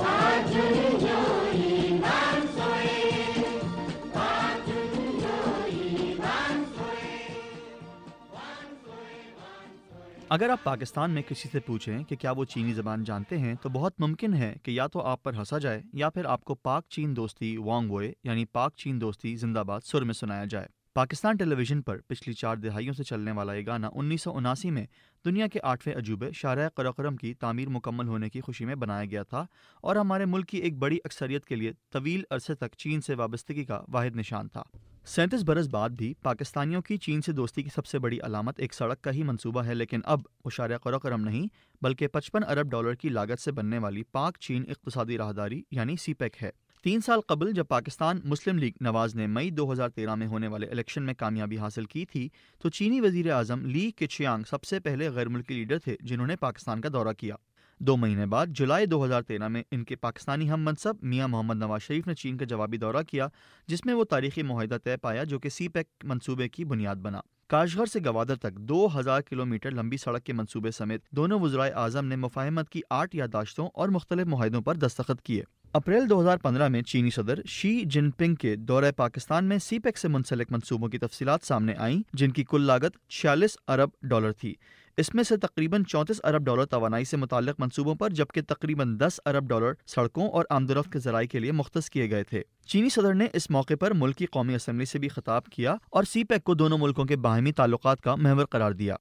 اگر آپ پاکستان میں کسی سے پوچھیں کہ کیا وہ چینی زبان جانتے ہیں تو بہت ممکن ہے کہ یا تو آپ پر ہنسا جائے یا پھر آپ کو پاک چین دوستی وانگ وے یعنی پاک چین دوستی زندہ باد سر میں سنایا جائے. پاکستان ٹیلی ویژن پر پچھلی چار دہائیوں سے چلنے والا یہ گانا انیس سو اناسی میں دنیا کے آٹھویں عجوبے شارع قراقرم کی تعمیر مکمل ہونے کی خوشی میں بنایا گیا تھا اور ہمارے ملک کی ایک بڑی اکثریت کے لیے طویل عرصے تک چین سے وابستگی کا واحد نشان تھا۔ سینتیس برس بعد بھی پاکستانیوں کی چین سے دوستی کی سب سے بڑی علامت ایک سڑک کا ہی منصوبہ ہے، لیکن اب وہ شارع قراقرم نہیں بلکہ پچپن ارب ڈالر کی لاگت سے بننے والی پاک چین اقتصادی راہداری یعنی سی پیک ہے۔ تین سال قبل جب پاکستان مسلم لیگ نواز نے مئی دو ہزار تیرہ میں ہونے والے الیکشن میں کامیابی حاصل کی تھی تو چینی وزیر اعظم لی کیچیانگ سب سے پہلے غیر ملکی لیڈر تھے جنہوں نے پاکستان کا دورہ کیا۔ دو مہینے بعد جولائی دو ہزار تیرہ میں ان کے پاکستانی ہم منصب میاں محمد نواز شریف نے چین کا جوابی دورہ کیا، جس میں وہ تاریخی معاہدہ طے پایا جو کہ سی پیک منصوبے کی بنیاد بنا۔ کاشغر سے گوادر تک دو ہزار کلومیٹر لمبی سڑک کے منصوبے سمیت دونوں وزرائے اعظم نے مفاہمت کی آٹھ یادداشتوں اور مختلف معاہدوں پر دستخط کیے۔ اپریل دو ہزار پندرہ میں چینی صدر شی جن پنگ کے دورہ پاکستان میں سی پیک سے منسلک منصوبوں کی تفصیلات سامنے آئیں، جن کی کل لاگت چھیالیس ارب ڈالر تھی۔ اس میں سے تقریباً چونتیس ارب ڈالر توانائی سے متعلق منصوبوں پر جبکہ تقریباً دس ارب ڈالر سڑکوں اور آمد و رفت کے ذرائع کے لیے مختص کیے گئے تھے۔ چینی صدر نے اس موقع پر ملک کی قومی اسمبلی سے بھی خطاب کیا اور سی پیک کو دونوں ملکوں کے باہمی تعلقات کا محور قرار دیا۔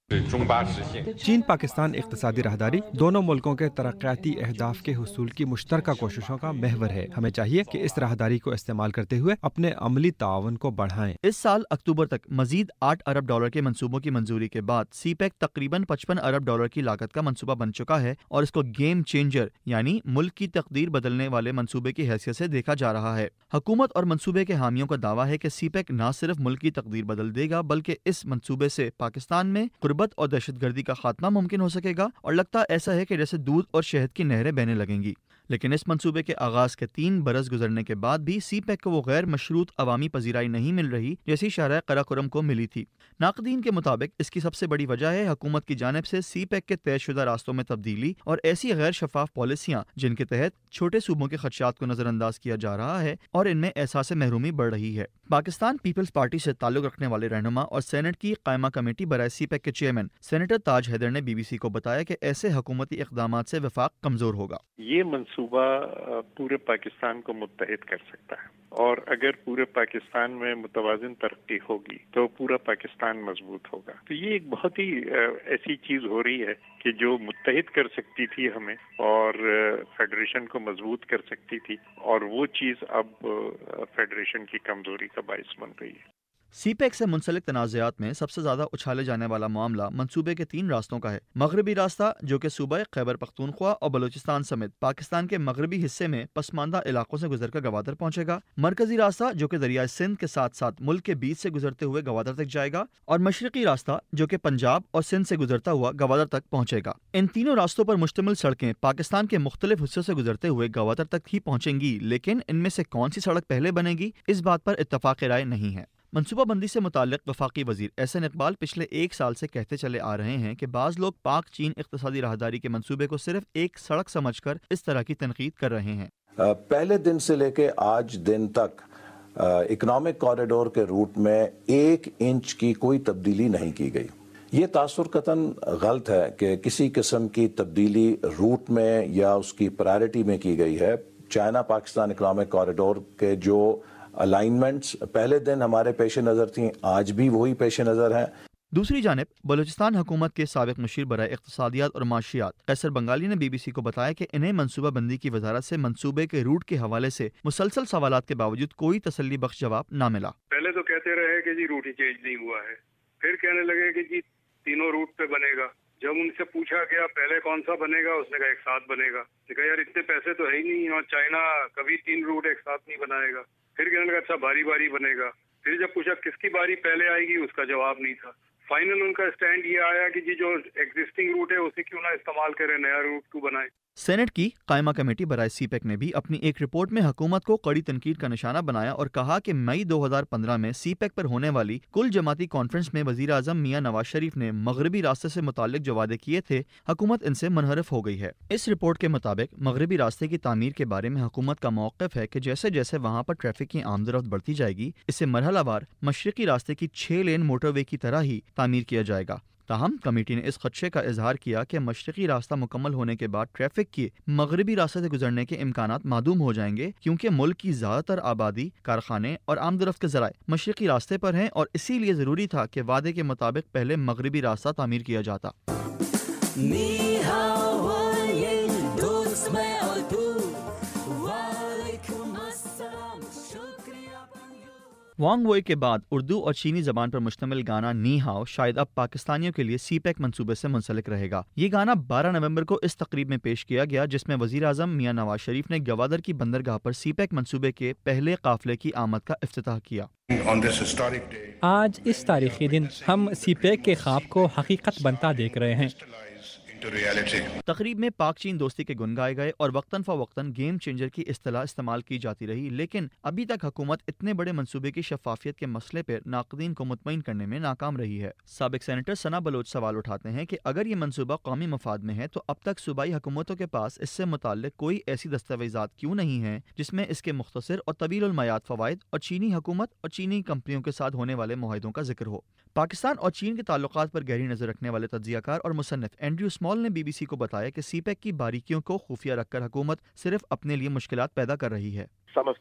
چین پاکستان اقتصادی راہداری دونوں ملکوں کے ترقیاتی اہداف کے حصول کی مشترکہ کوششوں کا محور ہے۔ ہمیں چاہیے کہ اس راہداری کو استعمال کرتے ہوئے اپنے عملی تعاون کو بڑھائیں۔ اس سال اکتوبر تک مزید آٹھ ارب ڈالر کے منصوبوں کی منظوری کے بعد سی پیک تقریباً پچپن ارب ڈالر کی لاگت کا منصوبہ بن چکا ہے اور اس کو گیم چینجر یعنی ملک کی تقدیر بدلنے والے منصوبے کی حیثیت سے دیکھا جا رہا ہے۔ حکومت اور منصوبے کے حامیوں کا دعویٰ ہے کہ سی پیک نہ صرف ملک کی تقدیر بدل دے گا بلکہ اس منصوبے سے پاکستان میں غربت اور دہشت گردی کا خاتمہ ممکن ہو سکے گا، اور لگتا ایسا ہے کہ جیسے دودھ اور شہد کی نہریں بہنے لگیں گی۔ لیکن اس منصوبے کے آغاز کے تین برس گزرنے کے بعد بھی سی پیک کو وہ غیر مشروط عوامی پذیرائی نہیں مل رہی جیسی شارع قراقرم کو ملی تھی۔ ناقدین کے مطابق اس کی سب سے بڑی وجہ ہے حکومت کی جانب سے سی پیک کے طے شدہ راستوں میں تبدیلی اور ایسی غیر شفاف پالیسیاں جن کے تحت چھوٹے صوبوں کے خدشات کو نظر انداز کیا جا رہا ہے اور ان میں احساس محرومی بڑھ رہی ہے۔ پاکستان پیپلز پارٹی سے تعلق رکھنے والے رہنما اور سینٹ کی قائمہ کمیٹی برائے سی پیک کے چیئرمین سینیٹر تاج حیدر نے بی بی سی کو بتایا کہ ایسے حکومتی اقدامات سے وفاق کمزور ہوگا۔ یہ منصوبہ پورے پاکستان کو متحد کر سکتا ہے، اور اگر پورے پاکستان میں متوازن ترقی ہوگی تو پورا پاکستان مضبوط ہوگا۔ تو یہ ایک بہت ہی ایسی چیز ہو رہی ہے کہ جو متحد کر سکتی تھی ہمیں اور فیڈریشن کو مضبوط کر سکتی تھی، اور وہ چیز اب فیڈریشن کی کمزوری کا باعث بن رہی ہے۔ سی پیک سے منسلک تنازعات میں سب سے زیادہ اچھالے جانے والا معاملہ منصوبے کے تین راستوں کا ہے۔ مغربی راستہ جو کہ صوبہ خیبر پختونخوا اور بلوچستان سمیت پاکستان کے مغربی حصے میں پسماندہ علاقوں سے گزر کر گوادر پہنچے گا، مرکزی راستہ جو کہ دریائے سندھ کے ساتھ ساتھ ملک کے بیچ سے گزرتے ہوئے گوادر تک جائے گا، اور مشرقی راستہ جو کہ پنجاب اور سندھ سے گزرتا ہوا گوادر تک پہنچے گا۔ ان تینوں راستوں پر مشتمل سڑکیں پاکستان کے مختلف حصوں سے گزرتے ہوئے گوادر تک ہی پہنچیں گی، لیکن ان میں سے کون سی سڑک پہلے بنے گی اس بات پر اتفاق رائے نہیں ہے۔ منصوبہ بندی سے متعلق وفاقی وزیر احسن اقبال پچھلے ایک سال سے کہتے چلے آ رہے ہیں کہ بعض لوگ پاک چین اقتصادی راہداری کے منصوبے کو صرف ایک سڑک سمجھ کر اس طرح کی تنقید کر رہے ہیں۔ پہلے دن سے لے کے آج دن تک اکنامک کوریڈور کے روٹ میں ایک انچ کی کوئی تبدیلی نہیں کی گئی۔ یہ تاثر قطعاً غلط ہے کہ کسی قسم کی تبدیلی روٹ میں یا اس کی پرائرٹی میں کی گئی ہے۔ چائنا پاکستان اکنامک کوریڈور کے جو الائنمنٹس پہلے دن ہمارے پیش نظر تھیں، آج بھی وہی پیش نظر ہیں۔ دوسری جانب بلوچستان حکومت کے سابق مشیر برائے اقتصادیات اور معاشیات قیصر بنگالی نے بی بی سی کو بتایا کہ انہیں منصوبہ بندی کی وزارت سے منصوبے کے روٹ کے حوالے سے مسلسل سوالات کے باوجود کوئی تسلی بخش جواب نہ ملا۔ پہلے تو کہتے رہے کہ جی روٹ ہی چینج نہیں ہوا ہے، پھر کہنے لگے کہ جی تینوں روٹ پہ بنے گا۔ جب ان سے پوچھا گیا پہلے کون سا بنے گا، اس نے کہا ایک ساتھ بنے گا۔ کہا یار اتنے پیسے تو ہے ہی نہیں، اور چائنا کبھی تین روٹ ایک ساتھ نہیں بنائے گا۔ پھر کہنے لگا اچھا باری باری بنے گا۔ پھر جب پوچھا کس کی باری پہلے آئے گی، اس کا جواب نہیں تھا۔ فائنل ان کا اسٹینڈ یہ آیا کہ جی جو ایگزسٹنگ روٹ ہے اسے کیوں نہ استعمال کریں، نیا روٹ کیوں بنائیں۔ سینٹ کی قائمہ کمیٹی برائے سی پیک نے بھی اپنی ایک رپورٹ میں حکومت کو کڑی تنقید کا نشانہ بنایا اور کہا کہ مئی دو ہزار پندرہ میں سی پیک پر ہونے والی کل جماعتی کانفرنس میں وزیر اعظم میاں نواز شریف نے مغربی راستے سے متعلق جو وعدے کیے تھے حکومت ان سے منحرف ہو گئی ہے۔ اس رپورٹ کے مطابق مغربی راستے کی تعمیر کے بارے میں حکومت کا موقف ہے کہ جیسے جیسے وہاں پر ٹریفک کی آمد و رفت بڑھتی جائے گی، اسے مرحلہ وار مشرقی راستے کی چھ لین موٹر وے کی طرح ہی تعمیر کیا جائے گا تاہم کمیٹی نے اس خدشے کا اظہار کیا کہ مشرقی راستہ مکمل ہونے کے بعد ٹریفک کی مغربی راستے سے گزرنے کے امکانات معدوم ہو جائیں گے، کیونکہ ملک کی زیادہ تر آبادی، کارخانے اور آمد و رفت کے ذرائع مشرقی راستے پر ہیں اور اسی لیے ضروری تھا کہ وعدے کے مطابق پہلے مغربی راستہ تعمیر کیا جاتا۔ وانگ ووئی کے بعد اردو اور چینی زبان پر مشتمل گانا نی ہاؤ شاید اب پاکستانیوں کے لیے سی پیک منصوبے سے منسلک رہے گا۔ یہ گانا بارہ نومبر کو اس تقریب میں پیش کیا گیا جس میں وزیر اعظم میاں نواز شریف نے گوادر کی بندرگاہ پر سی پیک منصوبے کے پہلے قافلے کی آمد کا افتتاح کیا۔ آج اس تاریخی دن ہم سی پیک کے خواب کو حقیقت بنتا دیکھ رہے ہیں۔ تقریب میں پاک چین دوستی کے گن گائے گئے اور وقتاً فوقتاً گیم چینجر کی اصطلاح استعمال کی جاتی رہی، لیکن ابھی تک حکومت اتنے بڑے منصوبے کی شفافیت کے مسئلے پر ناقدین کو مطمئن کرنے میں ناکام رہی ہے۔ سابق سینیٹر ثنا بلوچ سوال اٹھاتے ہیں کہ اگر یہ منصوبہ قومی مفاد میں ہے تو اب تک صوبائی حکومتوں کے پاس اس سے متعلق کوئی ایسی دستاویزات کیوں نہیں ہیں جس میں اس کے مختصر اور طویل المیعاد فوائد اور چینی حکومت اور چینی کمپنیوں کے ساتھ ہونے والے معاہدوں کا ذکر ہو۔ پاکستان اور چین کے تعلقات پر گہری نظر رکھنے والے تجزیہ کار اور مصنف اینڈریو اسمال نے بی بی سی کو بتایا کہ سی پیک کی باریکیوں کو خفیہ رکھ کر حکومت صرف اپنے لیے مشکلات پیدا کر رہی ہے۔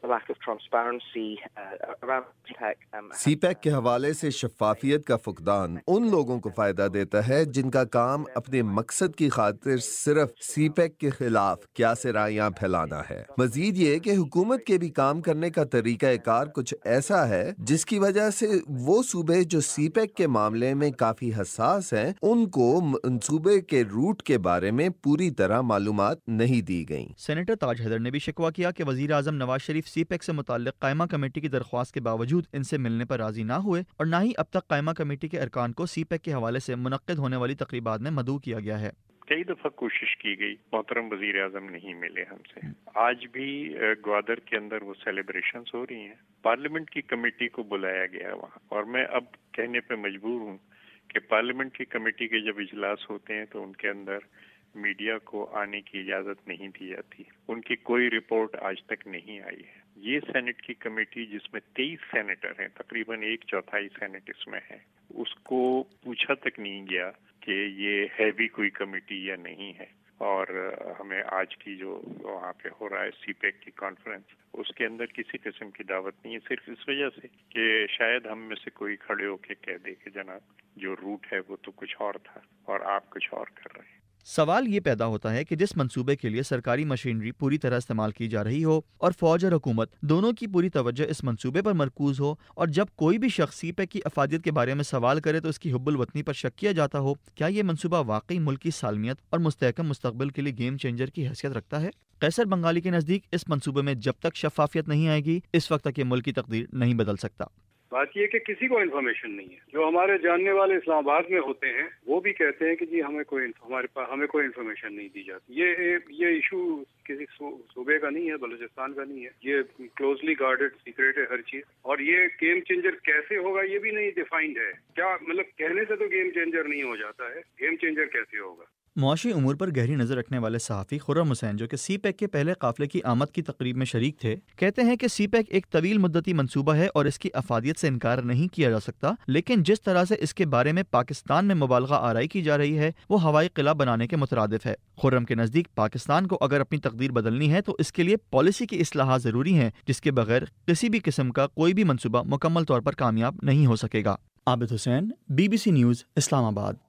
سی پیک کے حوالے سے شفافیت کا فقدان ان لوگوں کو فائدہ دیتا ہے جن کا کام اپنے مقصد کی خاطر صرف سی پیک کے خلاف کیا سے رائیاں پھیلانا ہے۔ مزید یہ کہ حکومت کے بھی کام کرنے کا طریقہ کار کچھ ایسا ہے جس کی وجہ سے وہ صوبے جو سی پیک کے معاملے میں کافی حساس ہیں ان کو منصوبے کے روٹ کے بارے میں پوری طرح معلومات نہیں دی گئیں۔ سینیٹر تاج حیدر نے بھی شکوہ کیا کہ وزیر اعظم نواز شریف سی پیک سے متعلق قائمہ کمیٹی کی درخواست کے باوجود ان سے ملنے پر راضی نہ ہوئے اور نہ ہی اب تک قائمہ کمیٹی کے ارکان کو سی پیک کے حوالے سے منعقد ہونے والی تقریبات میں مدعو کیا گیا ہے۔ کئی دفعہ کوشش کی گئی، محترم وزیر اعظم نہیں ملے ہم سے۔ آج بھی گوادر کے اندر وہ سیلیبریشنز ہو رہی ہیں، پارلیمنٹ کی کمیٹی کو بلایا گیا وہاں، اور میں اب کہنے پہ مجبور ہوں کہ پارلیمنٹ کی کمیٹی کے جب اجلاس ہوتے ہیں تو ان کے اندر میڈیا کو آنے کی اجازت نہیں دی جاتی، ان کی کوئی رپورٹ آج تک نہیں آئی ہے۔ یہ سینٹ کی کمیٹی جس میں تیئیس سینیٹر ہیں، تقریباً ایک چوتھائی سینٹ اس میں ہے، اس کو پوچھا تک نہیں گیا کہ یہ ہے بھی کوئی کمیٹی یا نہیں ہے۔ اور ہمیں آج کی جو وہاں پہ ہو رہا ہے سی پیک کی کانفرنس، اس کے اندر کسی قسم کی دعوت نہیں ہے، صرف اس وجہ سے کہ شاید ہم میں سے کوئی کھڑے ہو کے کہہ دے کہ جناب جو روٹ ہے وہ تو کچھ اور تھا اور آپ کچھ اور کر رہے ہیں۔ سوال یہ پیدا ہوتا ہے کہ جس منصوبے کے لیے سرکاری مشینری پوری طرح استعمال کی جا رہی ہو اور فوج اور حکومت دونوں کی پوری توجہ اس منصوبے پر مرکوز ہو، اور جب کوئی بھی شخص سی پیک کی افادیت کے بارے میں سوال کرے تو اس کی حب الوطنی پر شک کیا جاتا ہو، کیا یہ منصوبہ واقعی ملک کی سالمیت اور مستحکم مستقبل کے لیے گیم چینجر کی حیثیت رکھتا ہے؟ قیصر بنگالی کے نزدیک اس منصوبے میں جب تک شفافیت نہیں آئے گی اس وقت تک یہ ملک کی تقدیر نہیں بدل سکتا۔ بات یہ کہ کسی کو انفارمیشن نہیں ہے، جو ہمارے جاننے والے اسلام آباد میں ہوتے ہیں وہ بھی کہتے ہیں کہ جی ہمیں کوئی ہمارے پاس ہمیں کوئی انفارمیشن نہیں دی جاتی۔ یہ یہ ایشو کسی صوبے کا نہیں ہے، بلوچستان کا نہیں ہے، یہ کلوزلی گارڈڈ سیکریٹ ہے ہر چیز، اور یہ گیم چینجر کیسے ہوگا یہ بھی نہیں ڈیفائنڈ ہے۔ کیا مطلب کہنے سے تو گیم چینجر نہیں ہو جاتا ہے، گیم چینجر کیسے ہوگا؟ معاشی امور پر گہری نظر رکھنے والے صحافی خرم حسین جو کہ سی پیک کے پہلے قافلے کی آمد کی تقریب میں شریک تھے، کہتے ہیں کہ سی پیک ایک طویل مدتی منصوبہ ہے اور اس کی افادیت سے انکار نہیں کیا جا سکتا، لیکن جس طرح سے اس کے بارے میں پاکستان میں مبالغہ آرائی کی جا رہی ہے وہ ہوائی قلعہ بنانے کے مترادف ہے۔ خرم کے نزدیک پاکستان کو اگر اپنی تقدیر بدلنی ہے تو اس کے لیے پالیسی کی اصلاحات ضروری ہیں، جس کے بغیر کسی بھی قسم کا کوئی بھی منصوبہ مکمل طور پر کامیاب نہیں ہو سکے گا۔ Abid Hussain, B B C news, Islamabad.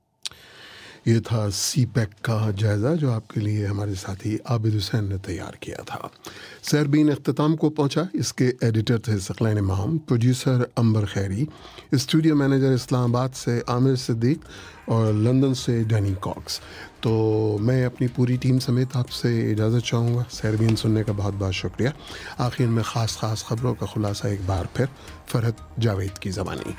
یہ تھا سی پیک کا جائزہ جو آپ کے لیے ہمارے ساتھی عابد حسین نے تیار کیا تھا۔ سیربین اختتام کو پہنچا۔ اس کے ایڈیٹر تھے Saqlain Imam, producer Amber Khairi, studio manager Islamabad سے عامر صدیق اور لندن سے ڈینی کاکس۔ تو میں اپنی پوری ٹیم سمیت آپ سے اجازت چاہوں گا۔ سیربین سننے کا بہت بہت شکریہ۔ آخر میں خاص خاص خبروں کا خلاصہ ایک بار پھر فرحت جاوید کی زبانی۔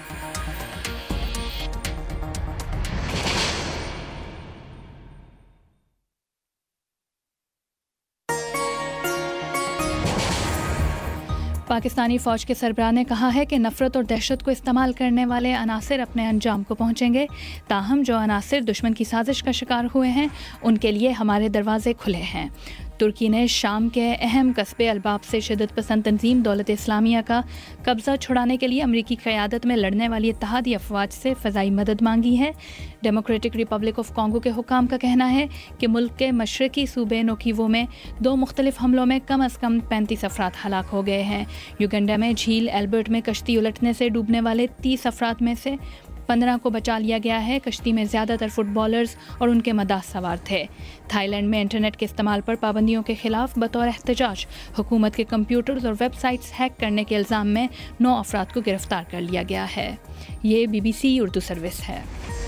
پاکستانی فوج کے سربراہ نے کہا ہے کہ نفرت اور دہشت کو استعمال کرنے والے عناصر اپنے انجام کو پہنچیں گے، تاہم جو عناصر دشمن کی سازش کا شکار ہوئے ہیں ان کے لیے ہمارے دروازے کھلے ہیں۔ ترکی نے شام کے اہم قصبے الباب سے شدت پسند تنظیم دولت اسلامیہ کا قبضہ چھڑانے کے لیے امریکی قیادت میں لڑنے والی اتحادی افواج سے فضائی مدد مانگی ہے۔ ڈیموکریٹک ریپبلک آف کانگو کے حکام کا کہنا ہے کہ ملک کے مشرقی صوبے نوکیوو میں دو مختلف حملوں میں کم از کم پینتیس افراد ہلاک ہو گئے ہیں۔ یوگنڈا میں جھیل ایلبرٹ میں کشتی الٹنے سے ڈوبنے والے تیس افراد میں سے پندرہ کو بچا لیا گیا ہے۔ کشتی میں زیادہ تر فٹ بالرز اور ان کے مداح سوار تھے۔ تھائی لینڈ میں انٹرنیٹ کے استعمال پر پابندیوں کے خلاف بطور احتجاج حکومت کے کمپیوٹرز اور ویب سائٹس ہیک کرنے کے الزام میں نو افراد کو گرفتار کر لیا گیا ہے۔ یہ B B C Urdu service ہے۔